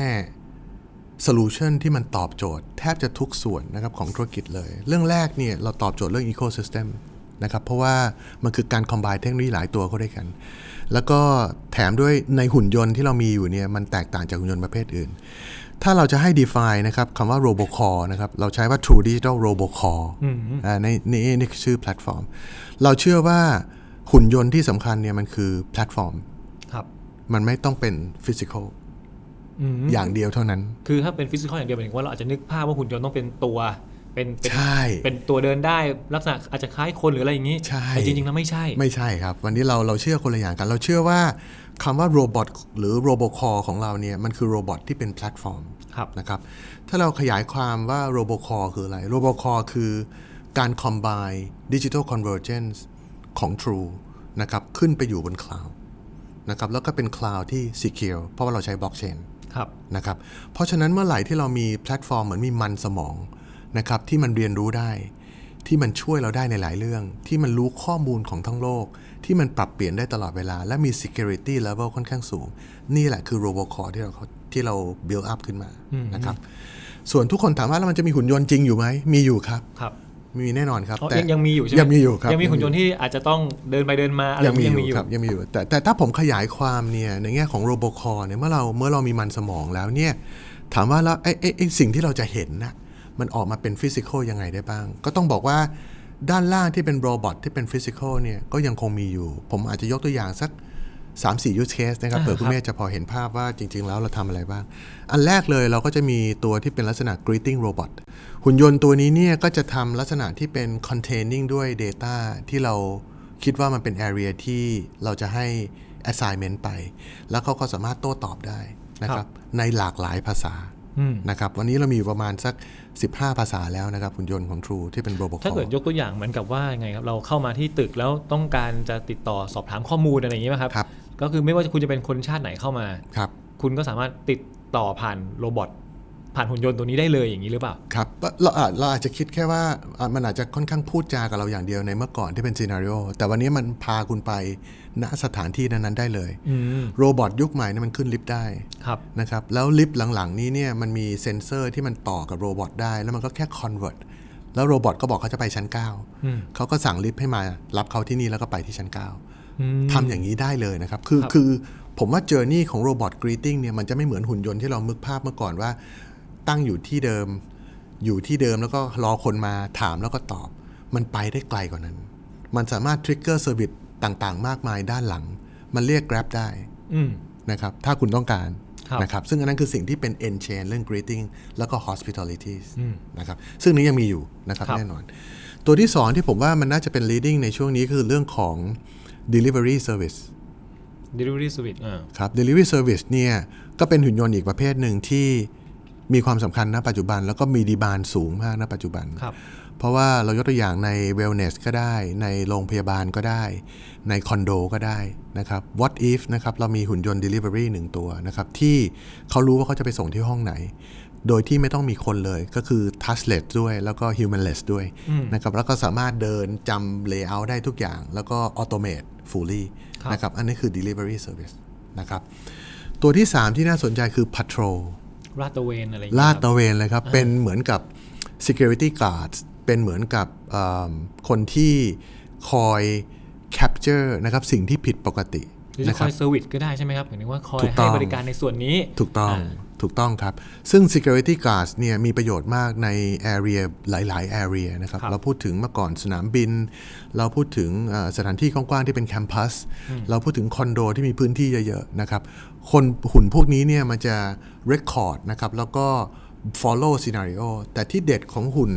solution ที่มันตอบโจทย์แทบจะทุกส่วนนะครับของธุรกิจเลยเรื่องแรกเนี่ยเราตอบโจทย์เรื่อง ecosystem นะครับเพราะว่ามันคือการ combine เทคโนโลยีหลายตัวเข้าด้วยกันแล้วก็แถมด้วยในหุ่นยนต์ที่เรามีอยู่เนี่ยมันแตกต่างจากหุ่นยนต์ประเภทอื่นถ้าเราจะให้ define นะครับคำว่า robocall นะครับเราใช้ว่า True Digital Robocall อ่าในนี่นี่คือชื่อแพลตฟอร์มเราเชื่อว่าหุ่นยนต์ที่สำคัญเนี่ยมันคือแพลตฟอร์มครับมันไม่ต้องเป็น physical อย่างเดียวเท่านั้นคือถ้าเป็น physical อย่างเดียวหมายถึงว่าเราอาจจะนึกภาพว่าหุ่นยนต์ต้องเป็นตัวเป็นเป็นเป็นตัวเดินได้ลักษณะอาจจะคล้ายคนหรืออะไรอย่างนี้แต่จริงๆแล้วไม่ใช่ไม่ใช่ครับวันนี้เราเราเชื่อคนละอย่างกันเราเชื่อว่าคำว่าโรบอทหรือโรบอคอลของเราเนี่ยมันคือโรบอทที่เป็นแพลตฟอร์มนะครับถ้าเราขยายความว่าโรบอคอลคืออะไรโรบอคอลคือการคอมไบน์ดิจิทัลคอนเวอร์เจนซ์ของ True นะครับขึ้นไปอยู่บนคลาวด์นะครับแล้วก็เป็นคลาวด์ที่ secure เพราะว่าเราใช้บล็อกเชนนะครับเพราะฉะนั้นเมื่อไหร่ที่เรามีแพลตฟอร์มเหมือนมีมันสมองนะครับที่มันเรียนรู้ได้ที่มันช่วยเราได้ในหลายเรื่องที่มันรู้ข้อมูลของทั้งโลกที่มันปรับเปลี่ยนได้ตลอดเวลาและมี security level ค่อนข้างสูงนี่แหละคือ Robocall ที่เราที่เรา build up ขึ้นมานะครับส่วนทุกคนถามว่าแล้วมันจะมีหุ่นยนต์จริงอยู่ไหมมีอยู่ครับครับมีแน่นอนครับแต่ยังมีอยู่ใช่ไหมยังมีอยู่ครับยังมีหุ่นยนต์ที่อาจจะต้องเดินไปเดินมายังมีอยู่ครับยังมีอยู่แต่แต่ถ้าผมขยายความเนี่ยในแง่ของ Robocall เนี่ยเมื่อเราเมื่อเรามีมันสมองแล้วเนี่ยถามว่าแล้วไอ้ไอ้ไอ้สิ่งที่เราจะเห็นนะมันออกมาเป็นฟิสิกอลยังไงได้บ้างก็ต้องบอกว่าด้านล่างที่เป็นโรบอทที่เป็นฟิสิกอลเนี่ยก็ยังคงมีอยู่ผมอาจจะยกตัวอย่างสัก สามสี่ use case นะครับเผื่อคุณเมฆจะพอเห็นภาพว่าจริงๆแล้วเราทำอะไรบ้างอันแรกเลยเราก็จะมีตัวที่เป็นลักษณะ greeting robot หุ่นยนต์ตัวนี้เนี่ยก็จะทำลักษณะที่เป็น containing ด้วย data ที่เราคิดว่ามันเป็น area ที่เราจะให้ assignment ไปแล้วเขาก็สามารถโต้ตอบได้นะครับในหลากหลายภาษานะครับวันนี้เรามีประมาณสักสิบห้าภาษาแล้วนะครับหุ่นยนต์ของ True ที่เป็น Robocall ถ้าเกิดยกตัวอย่างเหมือนกับว่าไงครับเราเข้ามาที่ตึกแล้วต้องการจะติดต่อสอบถามข้อมูลอะไรอย่างนี้ไหมครับครับก็คือไม่ว่าคุณจะเป็นคนชาติไหนเข้ามาครับคุณก็สามารถติดต่อผ่านโรบอทผ่านหุ่นยนต์ตัวนี้ได้เลยอย่างนี้หรือเปล่าครับเราอาจเราอาจจะคิดแค่ว่ามันอาจจะค่อนข้างพูดจากับเราอย่างเดียวในเมื่อก่อนที่เป็นซีนาริโอแต่วันนี้มันพาคุณไปณสถานที่นั้นๆได้เลยโรบอทยุคใหม่นี่มันขึ้นลิฟต์ได้นะครับแล้วลิฟต์หลังๆนี้เนี่ยมันมีเซ็นเซอร์ที่มันต่อกับโรบอทได้แล้วมันก็แค่คอนเวิร์ตแล้วโรบอทก็บอกเขาจะไปชั้นเก้าเขาก็สั่งลิฟต์ให้มารับเขาที่นี่แล้วก็ไปที่ชั้นเก้าทำอย่างนี้ได้เลยนะครับคือคือผมว่าเจอร์นี่ของโรบอทกรีตติ้งเนี่ยมันจะไม่เหมือนหุ่นยนต์ที่เรานึกภาพเมื่อก่อนว่าตั้งอยู่ที่เดิมอยู่ที่เดิมแล้วก็รอคนมาถามแล้วก็ตอบมันไปได้ไกลกว่านั้นมันสามารถทริกเกอร์เซอร์วิสต่างๆมากมายด้านหลังมันเรียก Grab ได้นะครับถ้าคุณต้องการนะครับซึ่งอันนั้นคือสิ่งที่เป็น end chain เรื่อง greeting แล้วก็ hospitality นะครับซึ่งนี้ยังมีอยู่นะครับแน่นอนตัวที่สองที่ผมว่ามันน่าจะเป็น leading ในช่วงนี้คือเรื่องของ delivery service delivery service อ่าครับ delivery service เนี่ยก็เป็นหุ่นยนต์อีกประเภทหนึ่งที่มีความสำคัญณปัจจุบันแล้วก็มีดีมานด์สูงมากณปัจจุบันเพราะว่าเรายกตัวอย่างใน wellness ก็ได้ในโรงพยาบาลก็ได้ในคอนโดก็ได้นะครับ what if นะครับเรามีหุ่นยนต์ delivery หนึ่งตัวนะครับที่เขารู้ว่าเขาจะไปส่งที่ห้องไหนโดยที่ไม่ต้องมีคนเลยก็คือ touchless ด้วยแล้วก็ humanless ด้วยนะครับแล้วก็สามารถเดินจำ layout ได้ทุกอย่างแล้วก็ automate fully นะครับอันนี้คือ delivery service นะครับตัวที่สามที่น่าสนใจคือ patrol ลาดตระเวนอะไรลาดตระเวนเลยครับเป็นเหมือนกับ security guards เป็นเหมือนกับคนที่คอย capture นะครับสิ่งที่ผิดปกติหรือจะคอยเซอร์วิสก็ได้ใช่ไหมครับหมายถึงว่าคอยให้บริการในส่วนนี้ถูกต้องถูกต้องครับซึ่ง security guards เนี่ยมีประโยชน์มากใน area หลายๆ area นะครับเราพูดถึงเมื่อก่อนสนามบินเราพูดถึงสถานที่กว้างๆที่เป็นแคมปัสเราพูดถึงคอนโดที่มีพื้นที่เยอะๆนะครับคนหุ่นพวกนี้เนี่ยมันจะ record นะครับแล้วก็ follow scenario แต่ที่เด็ดของหุ่น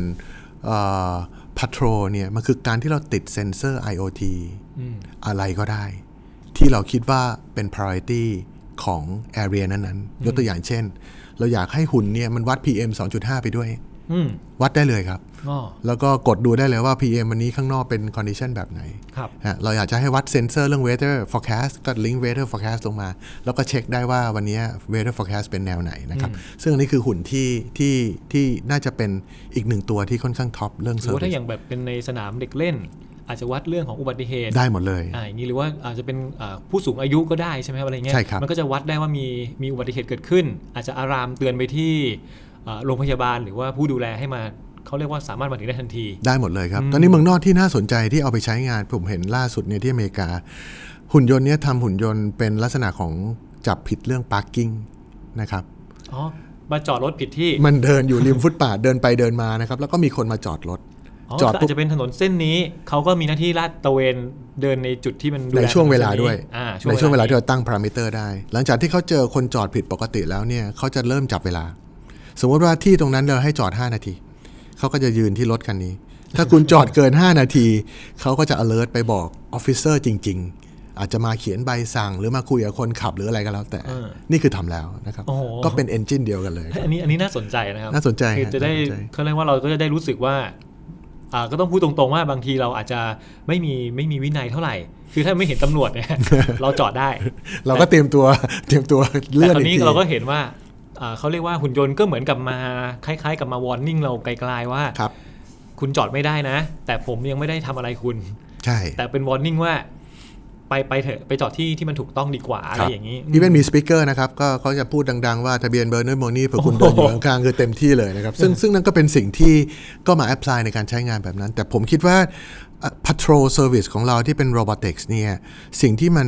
patrol เนี่ยมันคือการที่เราติดเซ็นเซอร์ IoT อะไรก็ได้ที่เราคิดว่าเป็น priority ของ area นั้นๆยกตัวอย่างเช่นเราอยากให้หุ่นเนี่ยมันวัด พี เอ็ม สองจุดห้า ไปด้วยวัดได้เลยครับแล้วก็กดดูได้เลยว่า พี เอ็ม วันนี้ข้างนอกเป็น condition แบบไหนเราอยากจะให้วัดเซ็นเซอร์เรื่อง weather forecast ก็ link weather forecast ลงมาแล้วก็เช็คได้ว่าวันนี้ weather forecast เป็นแนวไหนนะครับซึ่งอันนี้คือหุ่นที่ที่ที่น่าจะเป็นอีกหนึ่งตัวที่ค่อนข้างท็อปเรื่อง service หรือว่าถ้าอย่างแบบเป็นในสนามเด็กเล่นอาจจะวัดเรื่องของอุบัติเหตุได้หมดเลยอ่าอย่างนี้หรือว่าอาจจะเป็นผู้สูงอายุก็ได้ใช่ไหมครับอะไรเงี้ยมันก็จะวัดได้ว่ามีมีอุบัติเหตุเกิดขึ้นอาจจะอารามเตือนไปที่โรงพยาบาลหรือว่าผู้ดูแลให้มาเขาเรียกว่าสามารถมาถึงได้ทันทีได้หมดเลยครับตอนนี้เมืองนอกที่น่าสนใจที่เอาไปใช้งานผมเห็นล่าสุดเนี่ยที่อเมริกาหุ่นยนต์เนี้ยทำหุ่นยนต์เป็นลักษณะของจับผิดเรื่อง parking นะครับอ๋อมาจอดรถผิดที่มันเดินอยู่ริมฟุตบาทเดินไปเดินมานะครับแล้วก็มีคนมาจอดรถจอดอาจจะเป็นถนนเส้นนี้เขาก็มีหน้าที่ลาดตระเวนเดินในจุดที่มันในช่วงเวลาด้วยในช่วงเวลาที่เราตั้งพารามิเตอร์ได้หลังจากที่เขาเจอคนจอดผิดปกติแล้วเนี่ยเขาจะเริ่มจับเวลาสมมติว่าที่ตรงนั้นเราให้จอดห้านาทีเขาก็จะยืนที่รถคันนี้ถ้าคุณจอดเกินห้านาทีเขาก็จะ alert ไปบอกออฟฟิเซอร์จริงๆอาจจะมาเขียนใบสั่งหรือมาคุยกับคนขับหรืออะไรก็แล้วแต่นี่คือทำแล้วนะครับก็เป็นเอนจินเดียวกันเลยอันนี้อันนี้น่าสนใจนะครับน่าสนใจคือจะได้เขาเรียกว่าเราก็จะได้รู้สึกว่าก็ต้องพูดตรงๆว่าบางทีเราอาจจะไม่มีไม่มีวินัยเท่าไหร่คือถ้าไม่เห็นตำรวจเนี่ยเราจอดได้เราก็เตรียมตัวเตรียมตัวเลื่อนอีกทีแต่ตอนนี้เราก็เห็นว่าเขาเรียกว่าหุ่นยนต์ก็เหมือนกับมาคล้ายๆกับมาวอร์นิ่งเราไกลๆว่าคุณจอดไม่ได้นะแต่ผมยังไม่ได้ทำอะไรคุณใช่แต่เป็นวอร์นิ่งว่าไปไปเถอะไปจอดที่ที่มันถูกต้องดีกว่าอะไรอย่างนี้นี่เป็นมีสปีกเกอร์นะครับก็เขาจะพูดดังๆว่าทะเบียนเบอร์โน่นโมนี่เผื่อคุณเดินอยู่ข้างๆคือเต็มที่เลยนะครับซึ่งซึ่งนั่นก็เป็นสิ่งที่ก็มาแอพพลายในการใช้งานแบบนั้นแต่ผมคิดว่า patrol service ของเราที่เป็น robotics เนี่ยสิ่งที่มัน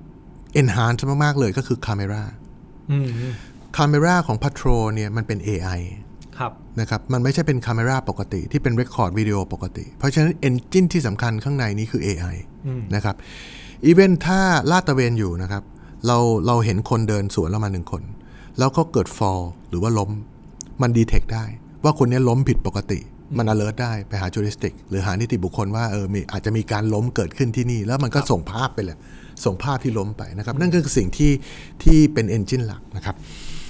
enhance มากๆเลยก็คือ camera camera ของ patrol เนี่ยมันเป็น เอ ไอครับนะครับมันไม่ใช่เป็น camera ปกติที่เป็น record video ปกติเพราะฉะนั้น engine ที่สำคัญข้างในนี้คือ เอ ไอ นะครับอีเวนต์ถ้าลาดตระเวนอยู่นะครับเราเราเห็นคนเดินสวนเรามาหนึ่งคนแล้วก็เกิด fall หรือว่าล้มมัน detect ได้ว่าคนนี้ล้มผิดปกติมัน alert ได้ไปหา juristic หรือหานิติบุคคลว่าเออมีอาจจะมีการล้มเกิดขึ้นที่นี่แล้วมันก็ส่งภาพไปเลยส่งภาพที่ล้มไปนะครับนั่นก็คือสิ่งที่ที่เป็น engine หลักนะครับ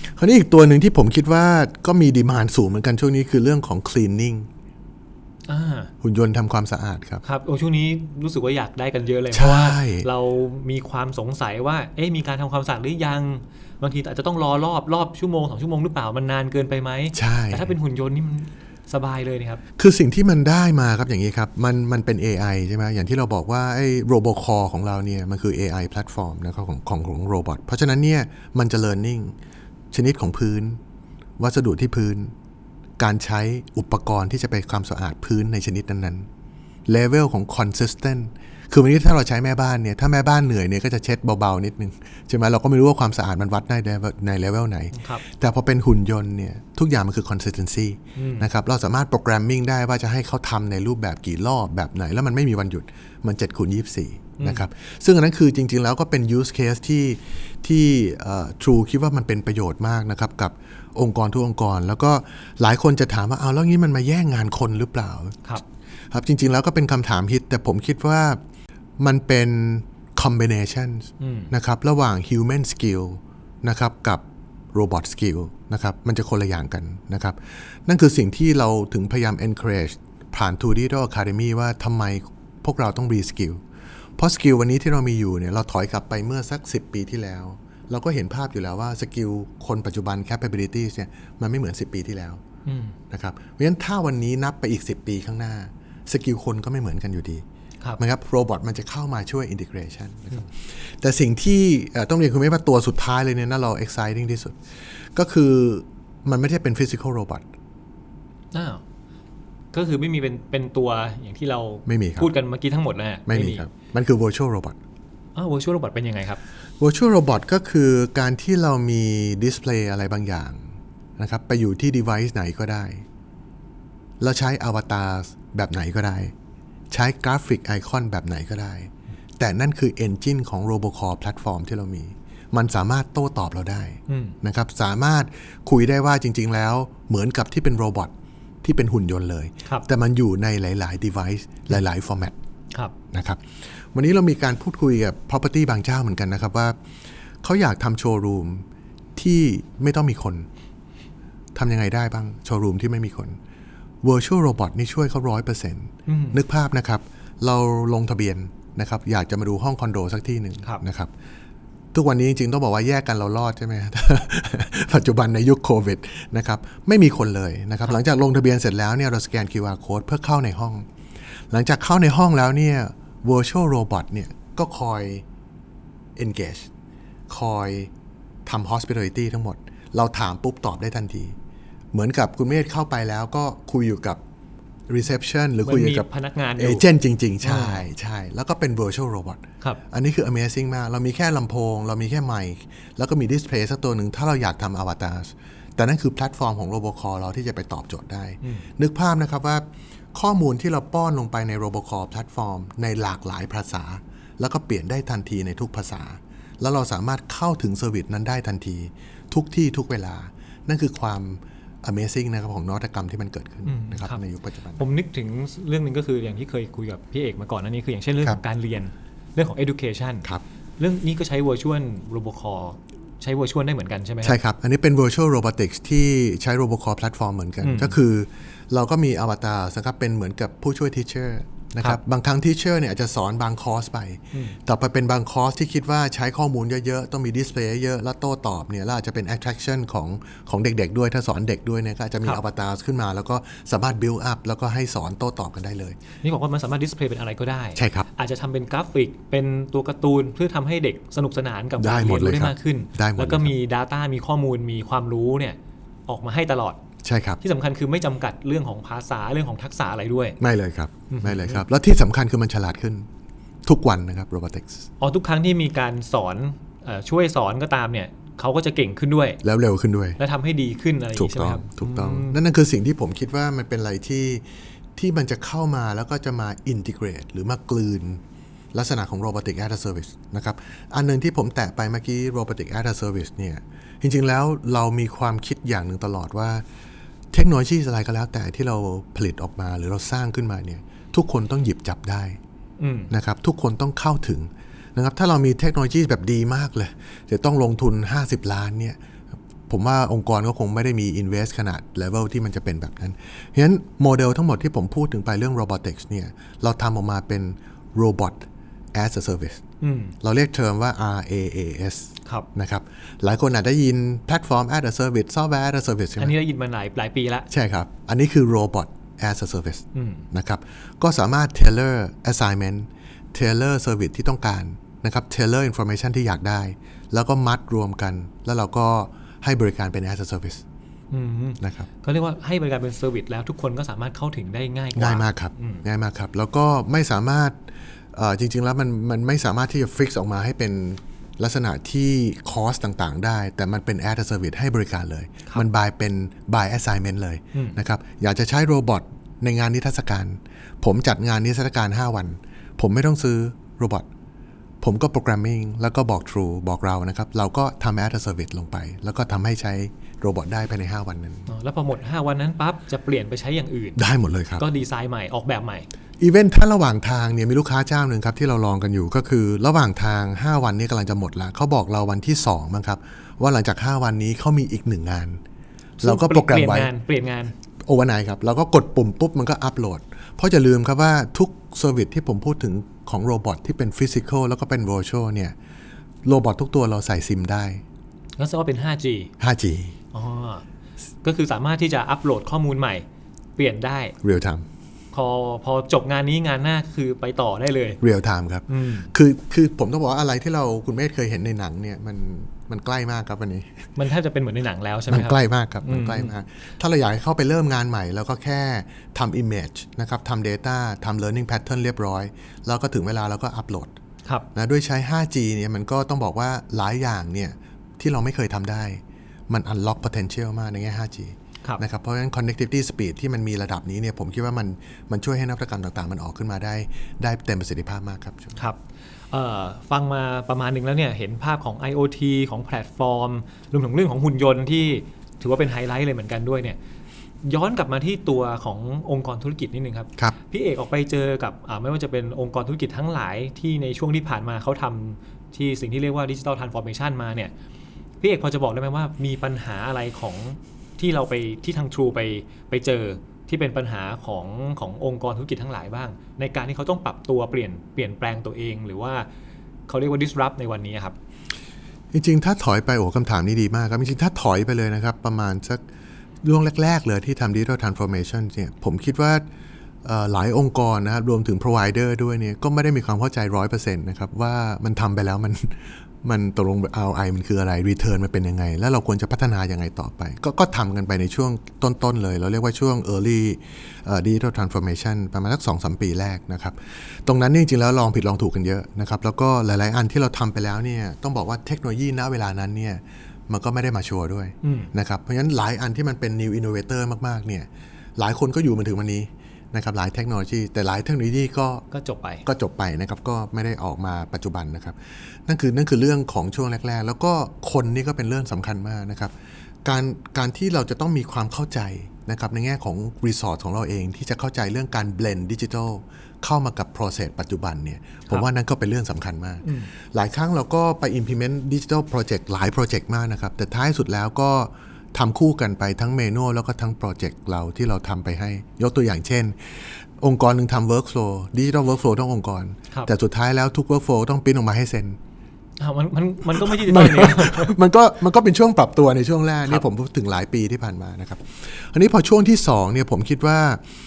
คราวนี้อีกตัวหนึ่งที่ผมคิดว่าก็มีดีมานด์สูงเหมือนกันช่วงนี้คือเรื่องของ cleaning หุ่นยนต์ทำความสะอาดครับครับโอ้ช่วงนี้รู้สึกว่าอยากได้กันเยอะเลยเพราะว่าเรามีความสงสัยว่าเอ๊ะมีการทำความสะอาดหรือยังบางทีอาจจะต้องรอรอบรอบชั่วโมงสองชั่วโมงหรือเปล่ามันนานเกินไปไหมใช่แต่ถ้าเป็นหุ่นยนต์นี่มันสบายเลยนะครับคือสิ่งที่มันได้มาครับอย่างนี้ครับมันมันเป็น เอ ไอ ใช่ไหมอย่างที่เราบอกว่าไอ้ Robocall ของเราเนี่ยมันคือ เอ ไอ platform นะครับของของของโรบอทเพราะฉะนั้นเนี่ยมันจะ learning ชนิดของพื้นวัสดุที่พื้นการใช้อุปกรณ์ที่จะไปความสะอาดพื้นในชนิดนั้นๆ level ของ consistent คือวันนี้ถ้าเราใช้แม่บ้านเนี่ยถ้าแม่บ้านเหนื่อยเนี่ยก็จะเช็ดเบาๆนิดนึงใช่ไหมเราก็ไม่รู้ว่าความสะอาดมันวัดได้ในเลเวลไหนแต่พอเป็นหุ่นยนต์เนี่ยทุกอย่างมันคือ consistency นะครับเราสามารถโปรแกรมมิ่งได้ว่าจะให้เขาทำในรูปแบบกี่รอบแบบไหนแล้วมันไม่มีวันหยุดมันเจ็ดคูณยี่สิบสี่นะครับซึ่งอันนั้นคือจริงๆแล้วก็เป็น use case ที่ที่ True คิดว่ามันเป็นประโยชน์มากนะครับกับองค์กรทุกองค์กรแล้วก็หลายคนจะถามว่าเอาแล้วงี้มันมาแย่งงานคนหรือเปล่าครับครับจริงๆแล้วก็เป็นคำถามฮิตแต่ผมคิดว่ามันเป็น combination นะครับระหว่าง human skill นะครับกับ robot skill นะครับมันจะคนละอย่างกันนะครับนั่นคือสิ่งที่เราถึงพยายาม encourage ผ่าน True Digital Academy ว่าทำไมพวกเราต้อง reskill เพราะสกิลวันนี้ที่เรามีอยู่เนี่ยเราถอยกลับไปเมื่อสักสิบปีที่แล้วเราก็เห็นภาพอยู่แล้วว่าสกิลคนปัจจุบัน capabilities เนี่ยมันไม่เหมือนสิบปีที่แล้วนะครับเพราะฉะนั้นถ้าวันนี้นับไปอีกสิบปีข้างหน้าสกิลคนก็ไม่เหมือนกันอยู่ดีนะครับโรบอทมันจะเข้ามาช่วย integration นะครับแต่สิ่งที่ต้องเรียนคุณไม่ว่าตัวสุดท้ายเลยเนี่ยน่าเรา exciting ที่สุดก็คือมันไม่ใช่เป็น physical robot อ้าวก็คือไม่มีเป็นเป็นตัวอย่างที่เราพูดกันเมื่อกี้ทั้งหมดนะฮะไม่มีครับมันคือ virtual robot อ้าว virtual robot เป็นยังไงครับ virtual robot ก็คือการที่เรามี display อะไรบางอย่างนะครับไปอยู่ที่ device ไหนก็ได้แล้วใช้ avatar แบบไหนก็ได้ใช้กราฟิกไอคอนแบบไหนก็ได้แต่นั่นคือ engine ของ Robocall platform ที่เรามีมันสามารถโต้ตอบเราได้นะครับสามารถคุยได้ว่าจริงๆแล้วเหมือนกับที่เป็นโรบอทที่เป็นหุ่นยนต์เลยแต่มันอยู่ในหลายๆ device หลายๆ format นะครับวันนี้เรามีการพูดคุยกับ property บางเจ้าเหมือนกันนะครับว่าเขาอยากทำโชว์รูมที่ไม่ต้องมีคนทำยังไงได้บ้างโชว์รูมที่ไม่มีคน Virtual Robot นี่ช่วยเขา ร้อยเปอร์เซ็นต์ นึกภาพนะครับเราลงทะเบียนนะครับอยากจะมาดูห้องคอนโดสักที่หนึ่งนะครับทุกวันนี้จริงๆต้องบอกว่าแยกกันเรารอดใช่ไหม ปัจจุบันในยุคโควิดนะครับไม่มีคนเลยนะครับหลังจากลงทะเบียนเสร็จแล้วเนี่ยเราสแกน คิว อาร์ Code เพื่อเข้าในห้องหลังจากเข้าในห้องแล้วเนี่ย Virtual Robot เนี่ยก็คอย engage คอยทำ hospitality ทั้งหมดเราถามปุ๊บตอบได้ทันทีเหมือนกับคุณเมธเข้าไปแล้วก็คุยอยู่กับ reception หรือคุยกับพนักงานเอเจนต์จริงๆใช่ใช่แล้วก็เป็น virtual robot อันนี้คือ amazing มากเรามีแค่ลำโพงเรามีแค่ไมค์แล้วก็มี display สักตัวหนึ่งถ้าเราอยากทำ avatar แต่นั่นคือแพลตฟอร์มของ Robocall เราที่จะไปตอบโจทย์ได้นึกภาพนะครับว่าข้อมูลที่เราป้อนลงไปใน Robocall แพลตฟอร์มในหลากหลายภาษาแล้วก็เปลี่ยนได้ทันทีในทุกภาษาแล้วเราสามารถเข้าถึงเซอร์วิสนั้นได้ทันทีทุกที่ทุกเวลานั่นคือความAmazing นะครับของนวัตกรรมที่มันเกิดขึ้นนะครับในยุคปัจจุบันผมนึกถึงเรื่องนึงก็คืออย่างที่เคยคุยกับพี่เอกมาก่อนนั่นนี่คืออย่างเช่นเรื่องของการเรียนเรื่องของ education เรื่องนี้ก็ใช้ virtual robocall ใช้ virtual ได้เหมือนกันใช่ไหมใช่ครับอันนี้เป็น virtual robotics ที่ใช้ robocall platform เหมือนกันก็คือเราก็มีอวตารนะครับเป็นเหมือนกับผู้ช่วย teacherนะครับบางครั้งทีเชอร์เนี่ยอาจจะสอนบางคอร์สไปต่อไปเป็นบางคอร์สที่คิดว่าใช้ข้อมูลเยอะๆต้องมีดิสเพลย์เยอะแล้วโต้ตอบเนี่ยแล้วอาจจะเป็น attraction ของของเด็กๆด้วยถ้าสอนเด็กด้วยเนี่ยก็อาจจะมีอวตารขึ้นมาแล้วก็สามารถ build up แล้วก็ให้สอนโต้ตอบกันได้เลยนี่บอกว่ามันสามารถดิสเพลย์เป็นอะไรก็ได้ใช่ครับอาจจะทำเป็นกราฟิกเป็นตัวการ์ตูนเพื่อทำให้เด็กสนุกสนานกับการเรียนรู้ได้มากขึ้นแล้วก็มี data มีข้อมูลมีความรู้เนี่ยออกมาให้ตลอดใช่ครับที่สำคัญคือไม่จำกัดเรื่องของภาษาเรื่องของทักษะอะไรด้วยไม่เลยครับไม่เลยครับแล้วที่สำคัญคือมันฉลาดขึ้นทุกวันนะครับ robotics อ๋อทุกครั้งที่มีการสอนช่วยสอนก็ตามเนี่ยเขาก็จะเก่งขึ้นด้วยแล้วเร็วขึ้นด้วยและทำให้ดีขึ้นอะไรอย่างนี้ใช่ไหมครับถูกต้องนั่นนั่นคือสิ่งที่ผมคิดว่ามันเป็นอะไรที่ที่มันจะเข้ามาแล้วก็จะมา integrate หรือมากลืนลักษณะของ robotic as a service นะครับอันนึงที่ผมแตะไปเมื่อกี้ robotic as a service เนี่ยจริงๆแล้วเรามีความคิดอย่างหนึ่งตลอดว่าเทคโนโลยีอะไรก็แล้วแต่ที่เราผลิตออกมาหรือเราสร้างขึ้นมาเนี่ยทุกคนต้องหยิบจับได้นะครับทุกคนต้องเข้าถึงนะครับถ้าเรามีเทคโนโลยีแบบดีมากเลยจะต้องลงทุนห้าสิบล้านเนี่ยผมว่าองค์กรก็คงไม่ได้มี invest ขนาด level ที่มันจะเป็นแบบนั้นเพราะฉะนั้นโมเดลทั้งหมดที่ผมพูดถึงไปเรื่อง robotics เนี่ยเราทำออกมาเป็น robot as a service เราเรียกเทอมว่า อาร์ เอ เอ เอส นะครับหลายคนอาจได้ยิน platform as a service software as a service อันนี้ได้ยินมาหลายหลายปีแล้วใช่ครับอันนี้คือ robot as a service นะครับก็สามารถ tailor assignment tailor service ที่ต้องการนะครับ tailor information ที่อยากได้แล้วก็มัดรวมกันแล้วเราก็ให้บริการเป็น as a service นะครับก็เรียกว่าให้บริการเป็น service แล้วทุกคนก็สามารถเข้าถึงได้ง่ายกว่าง่ายมากครับง่ายมากครับแล้วก็ไม่สามารถจริงๆแล้วมันมันไม่สามารถที่จะ fix ออกมาให้เป็นลักษณะที่ cost ต่างๆได้แต่มันเป็น as a service ให้บริการเลยมัน by เป็น by assignment เลยนะครับอยากจะใช้โรบอทในงานนิทรรศการผมจัดงานนิทรรศการห้าวันผมไม่ต้องซื้อโรบอทผมก็โปรแกรมมิ่งแล้วก็บอก True บอกเรานะครับเราก็ทำ as a service ลงไปแล้วก็ทำให้ใช้โรบอทได้ภายในห้าวันนั้นแล้วพอหมดห้าวันนั้นปั๊บจะเปลี่ยนไปใช้อย่างอื่นได้หมดเลยครับก็ดีไซน์ใหม่ออกแบบใหม่อีเวนต์ถ้าระหว่างทางเนี่ยมีลูกค้าเจ้าหนึ่งครับที่เราลองกันอยู่ก็คือระหว่างทางห้าวันนี้กำลังจะหมดแล้วเขาบอกเราวันที่สองมั้งครับว่าหลังจากห้าวันนี้เขามีอีกหนึ่งงานเราก็โปรแกรมไว้เปลี่ยนงานโอเวอร์ไนท์ครับเราก็กดปุ่มปุ๊บมันก็อัปโหลดเพราะอย่าลืมครับว่าทุกเซอร์วิสที่ผมพูดถึงของโรบอทที่เป็นฟิสิกอลแล้วก็เป็นเวอร์ชวลเนี่ยโรบอททุกตัวเราใส่ซิมได้ก็แสดงว่าเป็น ห้าจีห้าจีอ๋อก็คือสามารถที่จะอัปโหลดข้อมูลใหม่เปลี่ยนได้ real time พอพอจบงานนี้งานหน้าคือไปต่อได้เลย real time ครับคือคือผมต้องบอกว่าอะไรที่เราคุณเมธเคยเห็นในหนังเนี่ยมันมันใกล้มากครับวันนี้มันแทบจะเป็นเหมือนในหนังแล้วใช่ไหมครับมันใกล้มากครับมันใกล้มากถ้าเราอยากให้เข้าไปเริ่มงานใหม่แล้วก็แค่ทำ image นะครับทำ data ทำ learning pattern เรียบร้อยแล้วก็ถึงเวลาเราก็อัปโหลดนะด้วยใช้ ห้าจี เนี่ยมันก็ต้องบอกว่าหลายอย่างเนี่ยที่เราไม่เคยทำได้มัน unlock potential มากในแง่ ห้าจี นะครับเพราะฉะนั้น connectivity speed ที่มันมีระดับนี้เนี่ยผมคิดว่ามันมันช่วยให้นวัตกรรมต่างๆมันออกขึ้นมาได้ได้เต็มประสิทธิภาพมากครับครับฟังมาประมาณนึงแล้วเนี่ยเห็นภาพของ ไอ โอ ที ของแพลตฟอร์มรวมถึงเรื่องของหุ่นยนต์ที่ถือว่าเป็นไฮไลท์เลยเหมือนกันด้วยเนี่ยย้อนกลับมาที่ตัวขององค์กรธุรกิจนิดนึงครับพี่เอกออกไปเจอกับไม่ว่าจะเป็นองค์กรธุรกิจทั้งหลายที่ในช่วงที่ผ่านมาเขาทำที่สิ่งที่เรียกว่า Digital Transformation มาเนี่ยพี่เอกพอจะบอกได้ไหมว่ามีปัญหาอะไรของที่เราไปที่ทาง True ไปไปเจอที่เป็นปัญหาของขององค์กรธุรกิจทั้งหลายบ้างในการที่เขาต้องปรับตัวเปลี่ยนเปลี่ยนแปลงตัวเองหรือว่าเขาเรียกว่า disrupt ในวันนี้ครับจริงๆถ้าถอยไปโอ้คำถามนี้ดีมากครับจริงๆถ้าถอยไปเลยนะครับประมาณสักช่วงแรกๆเลยที่ทำ Digital Transformation เนี่ยผมคิดว่าหลายองค์กรนะครับรวมถึง provider ด้วยเนี่ยก็ไม่ได้มีความเข้าใจ ร้อยเปอร์เซ็นต์ นะครับว่ามันทำไปแล้วมันมันตกลง อาร์ โอ ไอ มันคืออะไร return มันเป็นยังไงแล้วเราควรจะพัฒนายังไงต่อไปก็ก็ทำกันไปในช่วงต้นๆเลยเราเรียกว่าช่วง early uh, digital transformation ประมาณสัก สองถึงสาม ปีแรกนะครับตรงนั้นจริงๆแล้วลองผิดลองถูกกันเยอะนะครับแล้วก็หลายๆอันที่เราทำไปแล้วเนี่ยต้องบอกว่าเทคโนโลยีณเวลานั้นเนี่ยมันก็ไม่ได้มาชัวร์ด้วยนะครับเพราะฉะนั้นหลายอันที่มันเป็น new innovator มากๆเนี่ยหลายคนก็อยู่มาถึงวันนี้นะครับหลายเทคโนโลยีแต่หลายเทคโนโลยีก็ก็จบไปก็จบไปนะครับก็ไม่ได้ออกมาปัจจุบันนะครับนั่นคือนั่นคือเรื่องของช่วงแรกๆแล้วก็คนนี่ก็เป็นเรื่องสำคัญมากนะครับการการที่เราจะต้องมีความเข้าใจนะครับในแง่ของรีสอร์ทของเราเองที่จะเข้าใจเรื่องการเบลนด์ดิจิทัลเข้ามากับ process ปัจจุบันเนี่ยผมว่านั่นก็เป็นเรื่องสำคัญมากหลายครั้งเราก็ไป implement digital project หลายโปรเจกต์มากนะครับแต่ท้ายสุดแล้วก็ทำคู่กันไปทั้งเมนูแล้วก็ทั้งโปรเจกต์เราที่เราทำไปให้ยกตัวอย่างเช่นองค์กรหนึ่งทำ workflow digital workflow ทั้งองค์กรแต่สุดท้ายแล้วทุก workflow ต้องปริ้นออกมาให้เซ็นมันมันมันก็ไม่ใช่ตอนนี้มันก็มันก็เป็นช่วงปรับตัวในช่วงแรกนี่ผมพูดถึงหลายปีที่ผ่านมานะครับอันนี้พอช่วงที่สองเนี่ยผมคิดว่า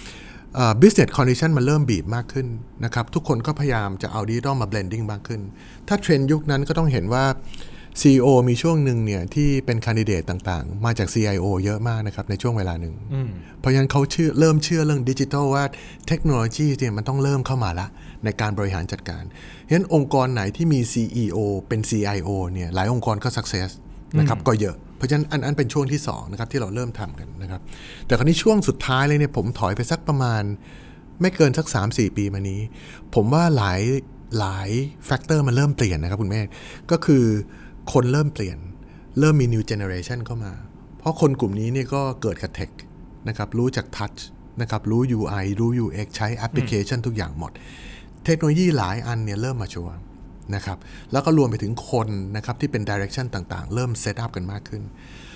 uh, business condition มันเริ่มบีบมากขึ้นนะครับทุกคนก็พยายามจะเอา digital มา blending มากขึ้นถ้าเทรนด์ยุคนั้นก็ต้องเห็นว่าซี อี โอ มีช่วงหนึ่งเนี่ยที่เป็นคันดิเดตต่างๆมาจาก ซี ไอ โอ เยอะมากนะครับในช่วงเวลาหนึ่งเพราะฉะนั้นเขาเชื่อเริ่มเชื่อเรื่องดิจิทัลว่าเทคโนโลยีเนี่ยมันต้องเริ่มเข้ามาละในการบริหารจัดการฉะนั้นองค์กรไหนที่มี ซี อี โอ เป็น ซี ไอ โอ เนี่ยหลายองค์กรก็ success นะครับก็เยอะเพราะฉะนั้นอันนั้นเป็นช่วงที่สองนะครับที่เราเริ่มทำกันนะครับแต่คราวนี้ช่วงสุดท้ายเลยเนี่ยผมถอยไปสักประมาณไม่เกินสัก สามถึงสี่ ปีมานี้ผมว่าหลายหลายแฟกเตอร์มันเริ่มเปลี่ยนนะครับคุณแม่ก็คือคนเริ่มเปลี่ยนเริ่มมี new generation เข้ามาเพราะคนกลุ่มนี้เนี่ยก็เกิดกับ tech นะครับรู้จัก touch นะครับรู้ ยู ไอ รู้ ยู เอ็กซ์ ใช้แอปพลิเคชันทุกอย่างหมดเทคโนโลยีหลายอันเนี่ยเริ่มมาชัวร์นะครับแล้วก็รวมไปถึงคนนะครับที่เป็น direction ต่างๆเริ่ม set up กันมากขึ้น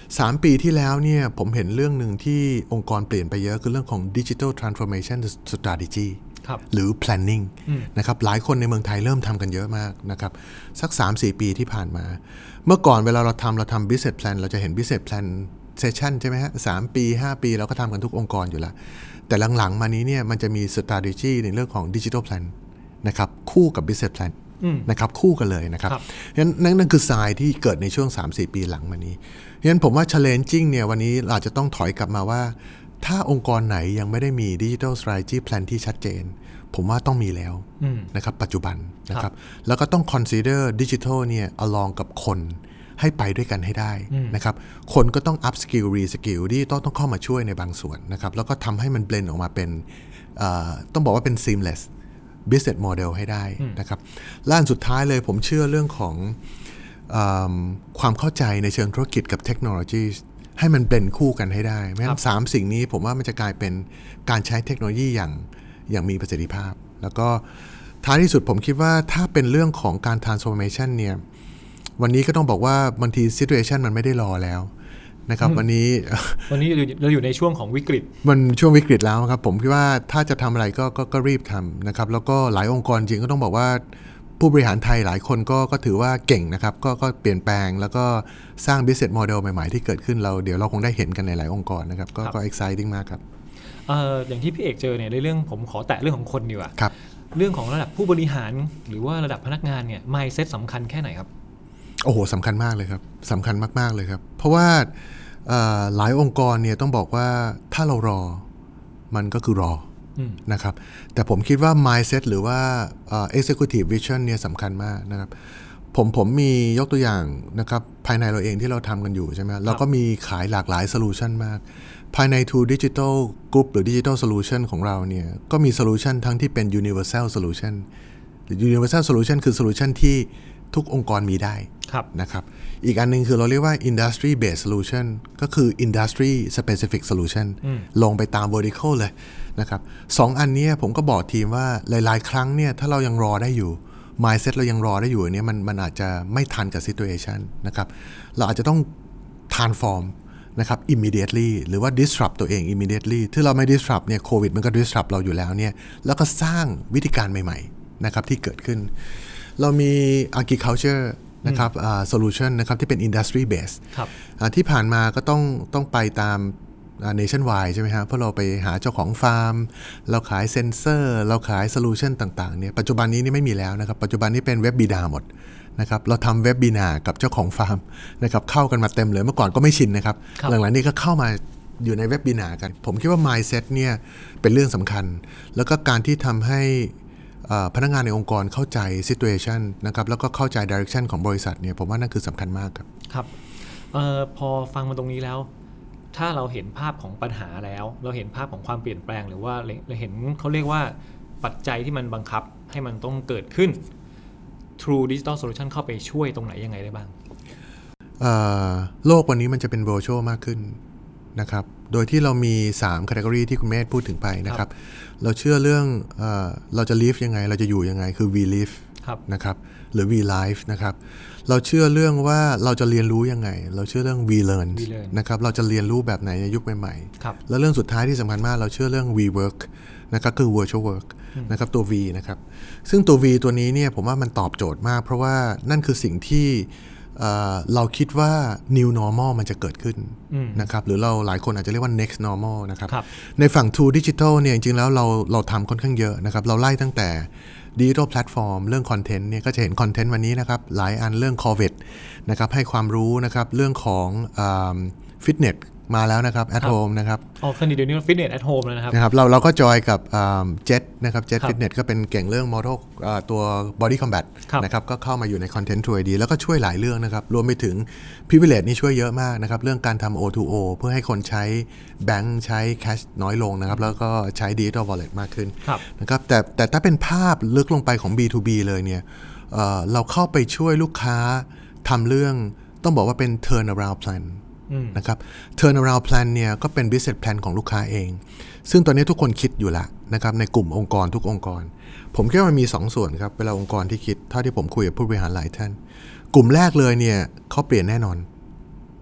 สามปีที่แล้วเนี่ยผมเห็นเรื่องหนึ่งที่องค์กรเปลี่ยนไปเยอะคือเรื่องของ Digital Transformation Strategy หรือ planning นะครับหลายคนในเมืองไทยเริ่มทำกันเยอะมากนะครับสัก สามถึงสี่ ปีที่ผ่านมาเมื่อก่อนเวลาเราทำเราทำ business plan เราจะเห็น business plan session ใช่ไหมฮะสามปีห้าปีเราก็ทำกันทุกองค์กรอยู่แล้วแต่หลังๆมานี้เนี่ยมันจะมี strategy ในเรื่องของ digital plan นะครับคู่กับ business plan นะครับคู่กันเลยนะครับงั้นนั่นคือทรายที่เกิดในช่วง สามถึงสี่ ปีหลังมานี้งั้นผมว่า challenging เนี่ยวันนี้เราจะต้องถอยกลับมาว่าถ้าองค์กรไหนยังไม่ได้มี digital strategy plan ที่ชัดเจนผมว่าต้องมีแล้วนะครับปัจจุบันนะครับแล้วก็ต้อง consider digital เนี่ย along กับคนให้ไปด้วยกันให้ได้นะครับคนก็ต้อง up skill re skill ที่ต้องต้องเข้ามาช่วยในบางส่วนนะครับแล้วก็ทำให้มัน blend ออกมาเป็นต้องบอกว่าเป็น seamless business model ให้ได้นะครับล้านสุดท้ายเลยผมเชื่อเรื่องของความเข้าใจในเชิงธุรกิจกับเทคโนโลยีให้มันเป็นคู่กันให้ได้ไม่งั้นสามสิ่งนี้ผมว่ามันจะกลายเป็นการใช้เทคโนโลยีอย่างอย่างมีประสิทธิภาพแล้วก็ท้ายที่สุดผมคิดว่าถ้าเป็นเรื่องของการ transformation เนี่ยวันนี้ก็ต้องบอกว่าบางที situation มันไม่ได้รอแล้วนะครับวันนี้วันนี้เราอยู่ในช่วงของวิกฤตมันช่วงวิกฤตแล้วครับผมคิดว่าถ้าจะทำอะไรก็ก็ก็รีบทำนะครับแล้วก็หลายองค์กรจริงก็ต้องบอกว่าผู้บริหารไทยหลายคนก็ก็ถือว่าเก่งนะครับก็ก็เปลี่ยนแปลงแล้วก็สร้าง business model ใหม่ๆที่เกิดขึ้นเราเดี๋ยวเราคงได้เห็นกันในหลายองค์กรนะครับก็ก็ exciting มากครับเอ่ออย่างที่พี่เอกเจอเนี่ยในเรื่องผมขอแตะเรื่องของคนดีกว่าครับเรื่องของระดับผู้บริหารหรือว่าระดับพนักงานเนี่ย mindset สำคัญแค่ไหนครับโอ้โหสำคัญมากเลยครับสำคัญมากๆเลยครับเพราะว่าหลายองค์กรเนี่ยต้องบอกว่าถ้าเรารอมันก็คือรอนะครับแต่ผมคิดว่า mindset หรือว่า executive vision เนี่ยสำคัญมากนะครับผมผมมียกตัวอย่างนะครับภายในเราเองที่เราทำกันอยู่ใช่ไหมเราก็มีขายหลากหลาย solution มากภายใน True Digital Group หรือ Digital Solution ของเราเนี่ยก็มี solution ทั้งที่เป็น universal solution หรือ universal solution คือ solution ที่ทุกองค์กรมีได้นะครับอีกอันนึงคือเราเรียกว่า industry based solution ก็คือ industry specific solution ลงไปตาม vertical เลยนะครับสองอันนี้ผมก็บอกทีมว่าหลายๆครั้งเนี่ยถ้าเรายังรอได้อยู่ mindset เรายังรอได้อยู่เนี่ยมันมันอาจจะไม่ทันกับ situation นะครับเราอาจจะต้อง transform นะครับ immediately หรือว่า disrupt ตัวเอง immediately ที่เราไม่ disrupt เนี่ยโควิดมันก็ disrupt เราอยู่แล้วเนี่ยแล้วก็สร้างวิธีการใหม่ๆนะครับที่เกิดขึ้นเรามี agriculture นะครับ solution นะครับที่เป็น industry based ที่ผ่านมาก็ต้องต้องไปตาม nationwide ใช่ไหมครับเพราะเราไปหาเจ้าของฟาร์มเราขายเซนเซอร์เราขาย solution ต่างๆเนี่ยปัจจุบันนี้นี่ไม่มีแล้วนะครับปัจจุบันนี้เป็นเว็บบีนาหมดนะครับเราทำเว็บบีนากับเจ้าของฟาร์มนะครับเข้ากันมาเต็มเลยเมื่อก่อนก็ไม่ชินนะครับหลังๆนี้ก็เข้ามาอยู่ในเว็บบีนากันผมคิดว่า mindset เนี่ยเป็นเรื่องสำคัญแล้วก็การที่ทำให้พนักงานในองค์กรเข้าใจ situation นะครับแล้วก็เข้าใจ direction ของบริษัทเนี่ยผมว่านั่นคือสำคัญมากครับครับออพอฟังมาตรงนี้แล้วถ้าเราเห็นภาพของปัญหาแล้วเราเห็นภาพของความเปลี่ยนแปลงหรือว่าเราเห็นเขาเรียกว่าปัจจัยที่มันบังคับให้มันต้องเกิดขึ้น True Digital Solution เข้าไปช่วยตรงไหนยังไงได้บ้างโลกวันนี้มันจะเป็น virtual มากขึ้นนะครับโดยที่เรามีสาม category ที่คุณเมธพูดถึงไปนะครับเราเชื่อเรื่องเอ่อเราจะ live ยังไงเราจะอยู่ยังไงคือ we live นะครับหรือ we live นะครับเราเชื่อเรื่องว่าเราจะเรียนรู้ยังไงเราเชื่อเรื่อง we learn นะครับเราจะเรียนรู้แบบไหนในยุคใหม่ๆแล้วเรื่องสุดท้ายที่สำคัญมากเราเชื่อเรื่อง we work นะครับคือ virtual work นะครับตัว V นะครับซึ่งตัว V ตัวนี้เนี่ยผมว่ามันตอบโจทย์มากเพราะว่านั่นคือสิ่งที่เราคิดว่า new normal มันจะเกิดขึ้นนะครับหรือเราหลายคนอาจจะเรียกว่า next normal นะครับในฝั่ง True Digital เนี่ยจริงๆแล้วเราเราทำค่อนข้างเยอะนะครับเราไล่ตั้งแต่ Digital Platform เรื่อง Content เนี่ยก็จะเห็น Content วันนี้นะครับหลายอันเรื่อง COVID นะครับให้ความรู้นะครับเรื่องของ Fitness มาแล้วนะครับ at home นะครับอ๋อคือเดี๋ยวนี้ Fitness at home แล้วนะครับนะครับเราเราก็จอยกับ Jet นะครับ Jet Fitness ก็เป็นเก่งเรื่อง Model ตัว Body Combat นะครับก็เข้ามาอยู่ใน Content True ไอ ดี แล้วก็ช่วยหลายเรื่องนะครับรวมไปถึง Privilege นี่ช่วยเยอะมากนะครับเรื่องการทำ โอ ทู โอ เพื่อให้คนใช้แบงค์ใช้ Cash น้อยลงนะครับแล้วก็ใช้ Digital Wallet มากขึ้นนะครับแต่แต่ถ้าเป็นภาพลึกลงไปของ บี ทู บี เลยเนี่ย เอ่อ เราเข้าไปช่วยลูกค้าทำเรื่องต้องบอกว่าเป็น Turnaround Planนะครับ Turnaround Plan เนี่ยก็เป็น Business Plan ของลูกค้าเองซึ่งตอนนี้ทุกคนคิดอยู่แล้วนะครับในกลุ่มองค์กรทุกองค์กรผมคิดว่ามันมีสองส่วนครับเวลาองค์กรที่คิดเท่าที่ผมคุยกับผู้บริหารหลายท่านกลุ่มแรกเลยเนี่ยเขาเปลี่ยนแน่นอน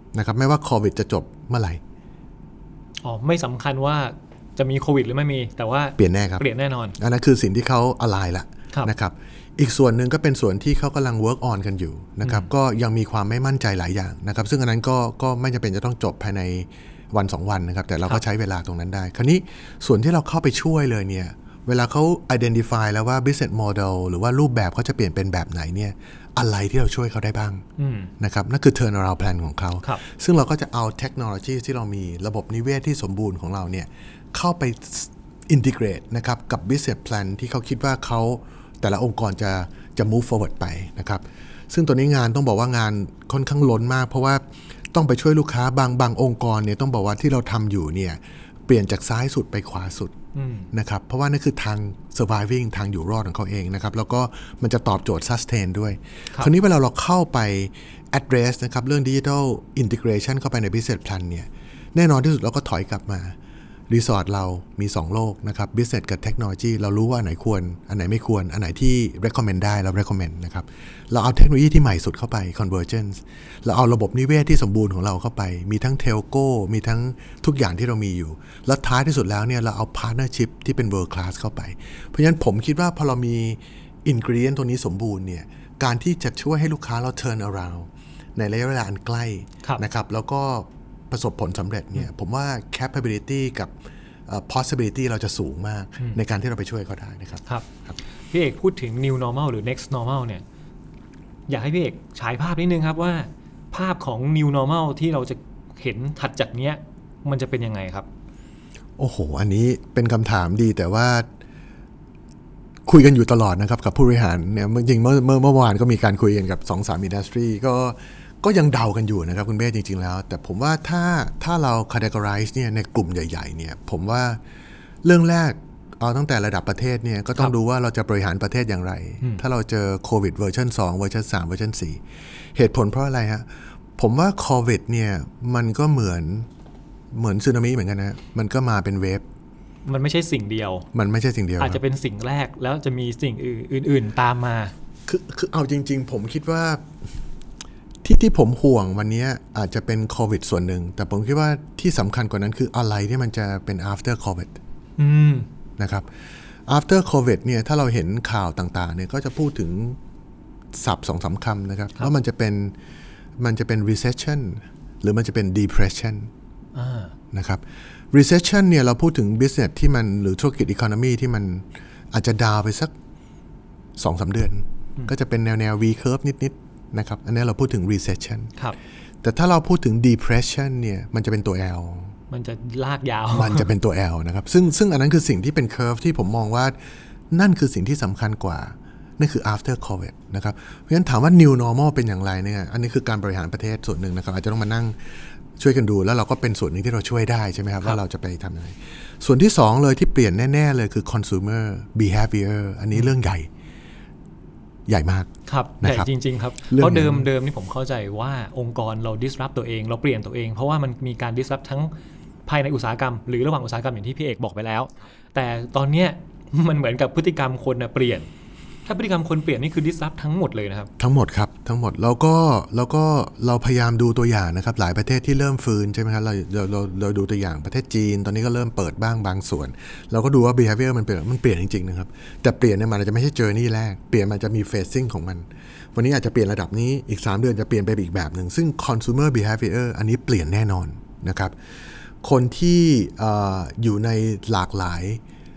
นะครับไม่ว่าโควิดจะจบเมื่อไหร่อ๋อไม่สำคัญว่าจะมีโควิดหรือไม่มีแต่ว่าเปลี่ยนแน่ครับเปลี่ยนแน่นอนอันนั้นคือสิ่งที่เขา align ละนะครับอีกส่วนหนึ่งก็เป็นส่วนที่เขากำลัง work on กันอยู่นะครับก็ยังมีความไม่มั่นใจหลายอย่างนะครับซึ่งอันนั้นก็ก็ไม่จำเป็นจะต้องจบภายในวันสองวันนะครับแต่เราก็ใช้เวลาตรงนั้นได้คราวนี้ส่วนที่เราเข้าไปช่วยเลยเนี่ยเวลาเขา identify แล้วว่า business model หรือว่ารูปแบบเขาจะเปลี่ยนเป็นแบบไหนเนี่ยอะไรที่เราช่วยเขาได้บ้างนะครับนั่นคือ turnaround plan ของเขาซึ่งเราก็จะเอาเทคโนโลยีที่เรามีระบบนิเวศที่สมบูรณ์ของเราเนี่ยเข้าไป integrate นะครับกับ business plan ที่เขาคิดว่าเขาแต่ละองค์กรจะจะ move forward ไปนะครับซึ่งตัวนี้งานต้องบอกว่างานค่อนข้างล้นมากเพราะว่าต้องไปช่วยลูกค้าบางบางองค์กรเนี่ยต้องบอกว่าที่เราทำอยู่เนี่ยเปลี่ยนจากซ้ายสุดไปขวาสุดนะครับเพราะว่านั่นคือทาง surviving ทางอยู่รอดของเขาเองนะครับแล้วก็มันจะตอบโจทย์ sustain ด้วยคราวนี้เวลาเราเข้าไป address นะครับเรื่อง digital integration เข้าไปใน business plan เนี่ยแน่นอนที่สุดเราก็ถอยกลับมารีสอร์ทเรามีสองโลกนะครับ business กับเทคโนโลยีเรารู้ว่าอันไหนควรอันไหนไม่ควรอันไหนที่ recommend ได้เรา recommend นะครับเราเอาเทคโนโลยีที่ใหม่สุดเข้าไป convergence เราเอาระบบนิเวศที่สมบูรณ์ของเราเข้าไปมีทั้ง telco มีทั้งทุกอย่างที่เรามีอยู่แล้วท้ายที่สุดแล้วเนี่ยเราเอา partnership ที่เป็น world class เข้าไปเพราะฉะนั้นผมคิดว่าพอเรามี ingredient ตัวนี้สมบูรณ์เนี่ยการที่จะช่วยให้ลูกค้าเรา turn around ในระยะเวลาอันใกล้นะครับแล้วก็ประสบผลสำเร็จเนี่ยผมว่า capability กับ uh, possibility เราจะสูงมากในการที่เราไปช่วยเขาได้นะครับครับพี่เอกพูดถึง new normal หรือ next normal เนี่ยอยากให้พี่เอกฉายภาพนิดนึงครับว่าภาพของ new normal ที่เราจะเห็นถัดจากเนี้ยมันจะเป็นยังไงครับโอ้โหอันนี้เป็นคำถามดีแต่ว่าคุยกันอยู่ตลอดนะครับกับผู้บริหารเนี่ยจริงๆเมื่อเมื่อเมื่อวานก็มีการคุยกันกับ สองสาม industry ก็ก็ยังเดากันอยู่นะครับคุณเบ้จริงๆแล้วแต่ผมว่าถ้าถ้าเรา categorize เนี่ยในกลุ่มใหญ่ๆเนี่ยผมว่าเรื่องแรกเอาตั้งแต่ระดับประเทศเนี่ยก็ต้องดูว่าเราจะบริหารประเทศอย่างไรถ้าเราเจอโควิดเวอร์ชันสองเวอร์ชันสามเวอร์ชันสี่เหตุผลเพราะอะไรฮะผมว่าโควิดเนี่ยมันก็เหมือนเหมือนสึนามิเหมือนกันนะมันก็มาเป็นเวฟมันไม่ใช่สิ่งเดียวมันไม่ใช่สิ่งเดียวอาจจะเป็นสิ่งแรกแล้วจะมีสิ่งอื่นๆตามมาคือคือเอาจริงๆผมคิดว่าที่ที่ผมห่วงวันนี้อาจจะเป็นโควิดส่วนหนึ่งแต่ผมคิดว่าที่สำคัญกว่านั้นคืออะไรที่มันจะเป็น after covid นะครับ after covid เนี่ยถ้าเราเห็นข่าวต่างๆเนี่ยก็จะพูดถึงศัพท์สองสามคำนะครับว่ามันจะเป็นมันจะเป็น recession หรือมันจะเป็น depression นะครับ recession เนี่ยเราพูดถึง business ที่มันหรือธุรกิจ economy ที่มันอาจจะดาวไปสัก สองสาม เดือนก็จะเป็นแนวแนว V curve นิดๆนะครับอันนี้เราพูดถึง recession ครับแต่ถ้าเราพูดถึง depression เนี่ยมันจะเป็นตัว L มันจะลากยาวมันจะเป็นตัว L นะครับซึ่งซึ่งอันนั้นคือสิ่งที่เป็น curve ที่ผมมองว่านั่นคือสิ่งที่สำคัญกว่านั่นคือ after covid นะครับเพราะฉะนั้นถามว่า new normal เป็นอย่างไรเนี่ยอันนี้คือการบริหารประเทศส่วนหนึ่งนะครับอาจจะต้องมานั่งช่วยกันดูแล้วเราก็เป็นส่วนหนึ่งที่เราช่วยได้ใช่ไหมครับว่าเราจะไปทำอะไรส่วนที่สองเลยที่เปลี่ยนแน่ๆเลยคือ consumer behavior อันนี้เรื่องใหญ่ใหญ่มากครับใหญ่จริงๆครับเพราะเดิมเดิมนี่ผมเข้าใจว่าองค์กรเรา disrupt ตัวเองเราเปลี่ยนตัวเองเพราะว่ามันมีการ disrupt ทั้งภายในอุตสาหกรรมหรือระหว่างอุตสาหกรรมอย่างที่พี่เอกบอกไปแล้วแต่ตอนเนี้ยมันเหมือนกับพฤติกรรมคนนะเปลี่ยนถ้าพฤติกรรมคนเปลี่ยนนี่คือ disrupt ทั้งหมดเลยนะครับทั้งหมดครับทั้งหมดแล้วก็แล้วก็เราพยายามดูตัวอย่างนะครับหลายประเทศที่เริ่มฟื้นใช่ไหมครับเราเราเราเราดูตัวอย่างประเทศจีนตอนนี้ก็เริ่มเปิดบ้างบางส่วนเราก็ดูว่า behavior มันเปลี่ยนมันเปลี่ยนจริงๆนะครับแต่เปลี่ยนเนี่ยมันอาจจะไม่ใช่ journey แรกเปลี่ยนมันจะมี phasing ของมันวันนี้อาจจะเปลี่ยนระดับนี้อีกสามเดือนจะเปลี่ยนไปอีกแบบหนึ่งซึ่ง consumer behavior อันนี้เปลี่ยนแน่นอนนะครับคนที่อยู่ในหลากหลาย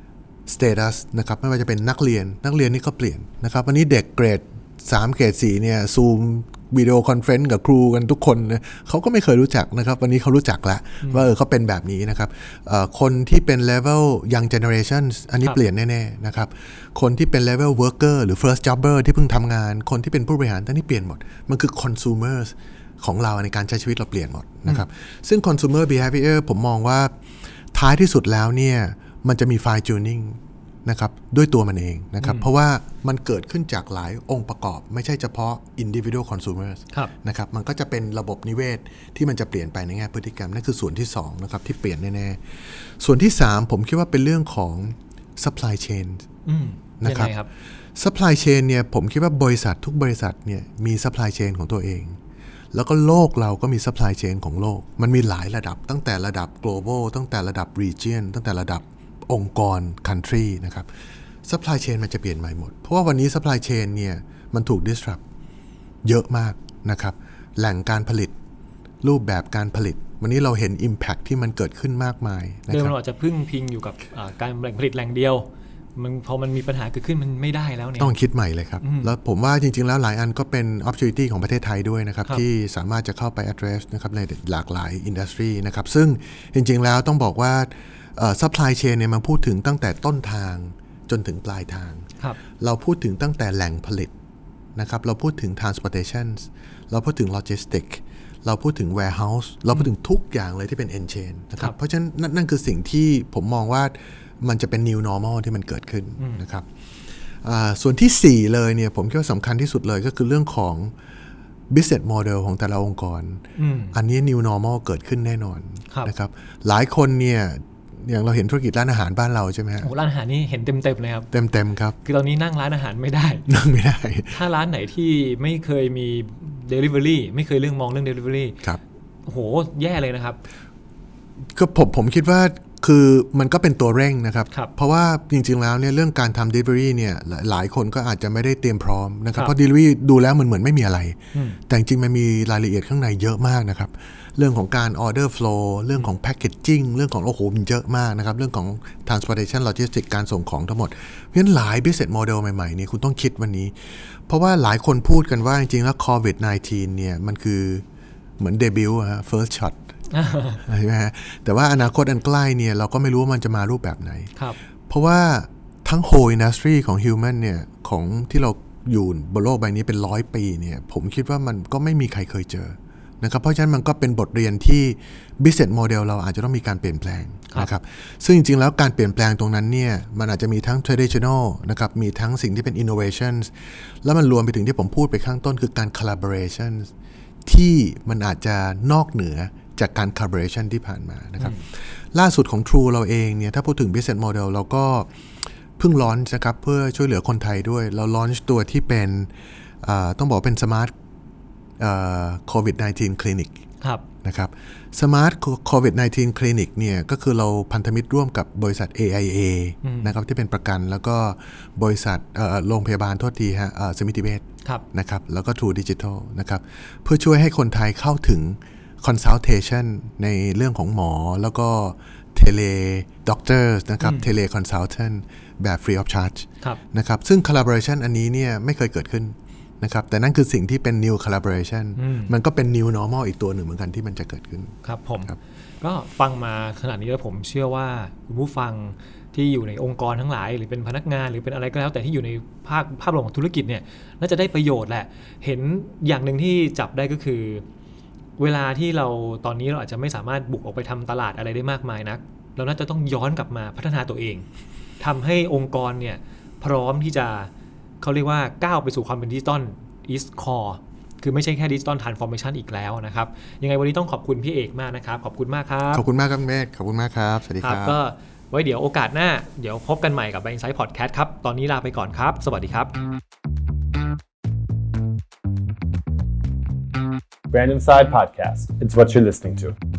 status นะครับไม่ว่าจะเป็นนักเรียนนักเรียนนี่ก็เปลี่ยนนะครับวันนี้เด็กเกรดสามเกรดสี่เนี่ยซูมวิดีโอคอนเฟรนซ์กับครูกันทุกคนนะเขาก็ไม่เคยรู้จักนะครับวันนี้เขารู้จักแล้วว่าเออเขาเป็นแบบนี้นะครับคนที่เป็น level young generation อันนี้เปลี่ยนแน่ๆนะครับคนที่เป็น level worker หรือ first jobber ที่เพิ่งทำงานคนที่เป็นผู้บริหารอันนี้เปลี่ยนหมดมันคือ consumers ของเราในการใช้ชีวิตเราเปลี่ยนหมดนะครับซึ่ง consumer behavior ผมมองว่าท้ายที่สุดแล้วเนี่ยมันจะมี fine tuning นะครับด้วยตัวมันเองนะครับเพราะว่ามันเกิดขึ้นจากหลายองค์ประกอบไม่ใช่เฉพาะ individual consumers นะครับมันก็จะเป็นระบบนิเวศที่มันจะเปลี่ยนไปในแง่พฤติกรรมนั่นคือส่วนที่สองนะครับที่เปลี่ยนแน่ๆส่วนที่สามผมคิดว่าเป็นเรื่องของ supply chain นะครับ supply chain เนี่ยผมคิดว่าบริษัททุกบริษัทเนี่ยมี supply chain ของตัวเองแล้วก็โลกเราก็มี supply chain ของโลกมันมีหลายระดับตั้งแต่ระดับ global ตั้งแต่ระดับ region ตั้งแต่ระดับองค์กร country นะครับ supply chain มันจะเปลี่ยนใหม่หมดเพราะว่าวันนี้ supply chain เนี่ยมันถูก disrupt เยอะมากนะครับแหล่งการผลิตรูปแบบการผลิตวันนี้เราเห็น impact ที่มันเกิดขึ้นมากมายนะครับเดิมเราอาจจะพึ่งพิงอยู่กับการแหล่งผลิตแหล่งเดียวมันพอมันมีปัญหาเกิดขึ้นมันไม่ได้แล้วเนี่ยต้องคิดใหม่เลยครับแล้วผมว่าจริงๆแล้วหลายอันก็เป็น opportunity ของประเทศไทยด้วยนะครับที่สามารถจะเข้าไป address นะครับในหลากหลาย industry นะครับซึ่งจริงๆแล้วต้องบอกว่า supply chain เนี่ยมันพูดถึงตั้งแต่ต้นทางจนถึงปลายทางเราพูดถึงตั้งแต่แหล่งผลิตนะครับเราพูดถึง transportation เราพูดถึง logistics เราพูดถึง warehouse เราพูดถึงทุกอย่างเลยที่เป็น end chain นะครับเพราะฉะนั้นนั่นคือสิ่งที่ผมมองว่ามันจะเป็น new normal ที่มันเกิดขึ้นนะครับส่วนที่สี่เลยเนี่ยผมคิดว่าสำคัญที่สุดเลยก็คือเรื่องของ business model ของแต่ละองค์กร อ, อันนี้ new normal เกิดขึ้นแน่นอนนะครับหลายคนเนี่ยอย่างเราเห็นธุรกิจร้านอาหารบ้านเราใช่ไหมฮะโอ้ร้านอาหารนี่เห็นเต็มๆเลยครับเต็มๆครับคือตอนนี้นั่งร้านอาหารไม่ได้นั่งไม่ได้ถ้าร้านไหนที่ไม่เคยมี delivery ไม่เคยเรื่องมองเรื่อง delivery ครับโอ้โหแย่เลยนะครับก็ผมผมคิดว่าคือมันก็เป็นตัวเร่งนะครับเพราะว่าจริงๆแล้วเนี่ยเรื่องการทำ delivery เนี่ยหลายคนก็อาจจะไม่ได้เตรียมพร้อมนะครับเพราะ delivery ดูแล้วมันเหมือนไม่มีอะไรแต่จริงๆมันมีรายละเอียดข้างในเยอะมากนะครับเรื่องของการ order flow เรื่องของ packaging เรื่องของโอ้โหมันเยอะมากนะครับเรื่องของ transportation logistics การส่งของทั้งหมดเพราะฉะนั้นหลาย business model ใหม่ๆเนี่ยคุณต้องคิดวันนี้เพราะว่าหลายคนพูดกันว่าจริงๆแล้ว โควิด สิบเก้า เนี่ยมันคือเหมือนเดบิวต์ฮะ first shotใช่ไหมฮะแต่ว่าอนาคตอันใกล้เนี่ยเราก็ไม่รู้ว่ามันจะมารูปแบบไหนเพราะว่าทั้ง whole industry ของ human เนี่ยของที่เราอยู่บนโลกใบนี้เป็นร้อยปีเนี่ยผมคิดว่ามันก็ไม่มีใครเคยเจอนะครับเพราะฉะนั้นมันก็เป็นบทเรียนที่ business model เราอาจจะต้องมีการเปลี่ยนแปลงนะครับซึ่งจริงๆแล้วการเปลี่ยนแปลงตรงนั้นเนี่ยมันอาจจะมีทั้ง traditional นะครับมีทั้งสิ่งที่เป็น innovations แล้วมันรวมไปถึงที่ผมพูดไปข้างต้นคือการ collaboration ที่มันอาจจะนอกเหนือจากการ collaboration ที่ผ่านมานะครับล่าสุดของ True เราเองเนี่ยถ้าพูดถึง business model เราก็เพิ่ง launch นะครับเพื่อช่วยเหลือคนไทยด้วยเรา launch ตัวที่เป็นต้องบอกเป็น smart โควิด สิบเก้า clinic นะครับ smart โควิด สิบเก้า clinic เนี่ยก็คือเราพันธมิตรร่วมกับบริษัท เอ ไอ เอ นะครับที่เป็นประกันแล้วก็บริษัทโรงพยาบาลโทษทีฮะสมิติเวชนะครับแล้วก็ True Digital นะครับเพื่อช่วยให้คนไทยเข้าถึงconsultation ในเรื่องของหมอแล้วก็ tele doctors นะครับ tele consultant แบบ free of charge นะครับซึ่ง collaboration อันนี้เนี่ยไม่เคยเกิดขึ้นนะครับแต่นั่นคือสิ่งที่เป็น new collaboration มันก็เป็น new normal อีกตัวหนึ่งเหมือนกันที่มันจะเกิดขึ้นครับผมก็ฟังมาขนาดนี้แล้วผมเชื่อว่าคุณผู้ฟังที่อยู่ในองค์กรทั้งหลายหรือเป็นพนักงานหรือเป็นอะไรก็แล้วแต่ที่อยู่ในภาคภาพรวมของธุรกิจเนี่ยน่าจะได้ประโยชน์แหละเห็นอย่างหนึ่งที่จับได้ก็คือเวลาที่เราตอนนี้เราอาจจะไม่สามารถบุกออกไปทำตลาดอะไรได้มากมายนักเราน่าจะต้องย้อนกลับมาพัฒนาตัวเองทำให้องค์กรเนี่ยพร้อมที่จะเขาเรียกว่าก้าวไปสู่ความเป็นดิจิตอล is core คือไม่ใช่แค่ดิจิตอล transformation อีกแล้วนะครับยังไงวันนี้ต้องขอบคุณพี่เอกมากนะครับขอบคุณมากครับขอบคุณมากครับเมฆขอบคุณมากครับสวัสดีครับก็ไว้เดี๋ยวโอกาสหน้าเดี๋ยวพบกันใหม่กับ Insight Podcast ครับตอนนี้ลาไปก่อนครับสวัสดีครับ Brand Inside Podcast. It's what you're listening to.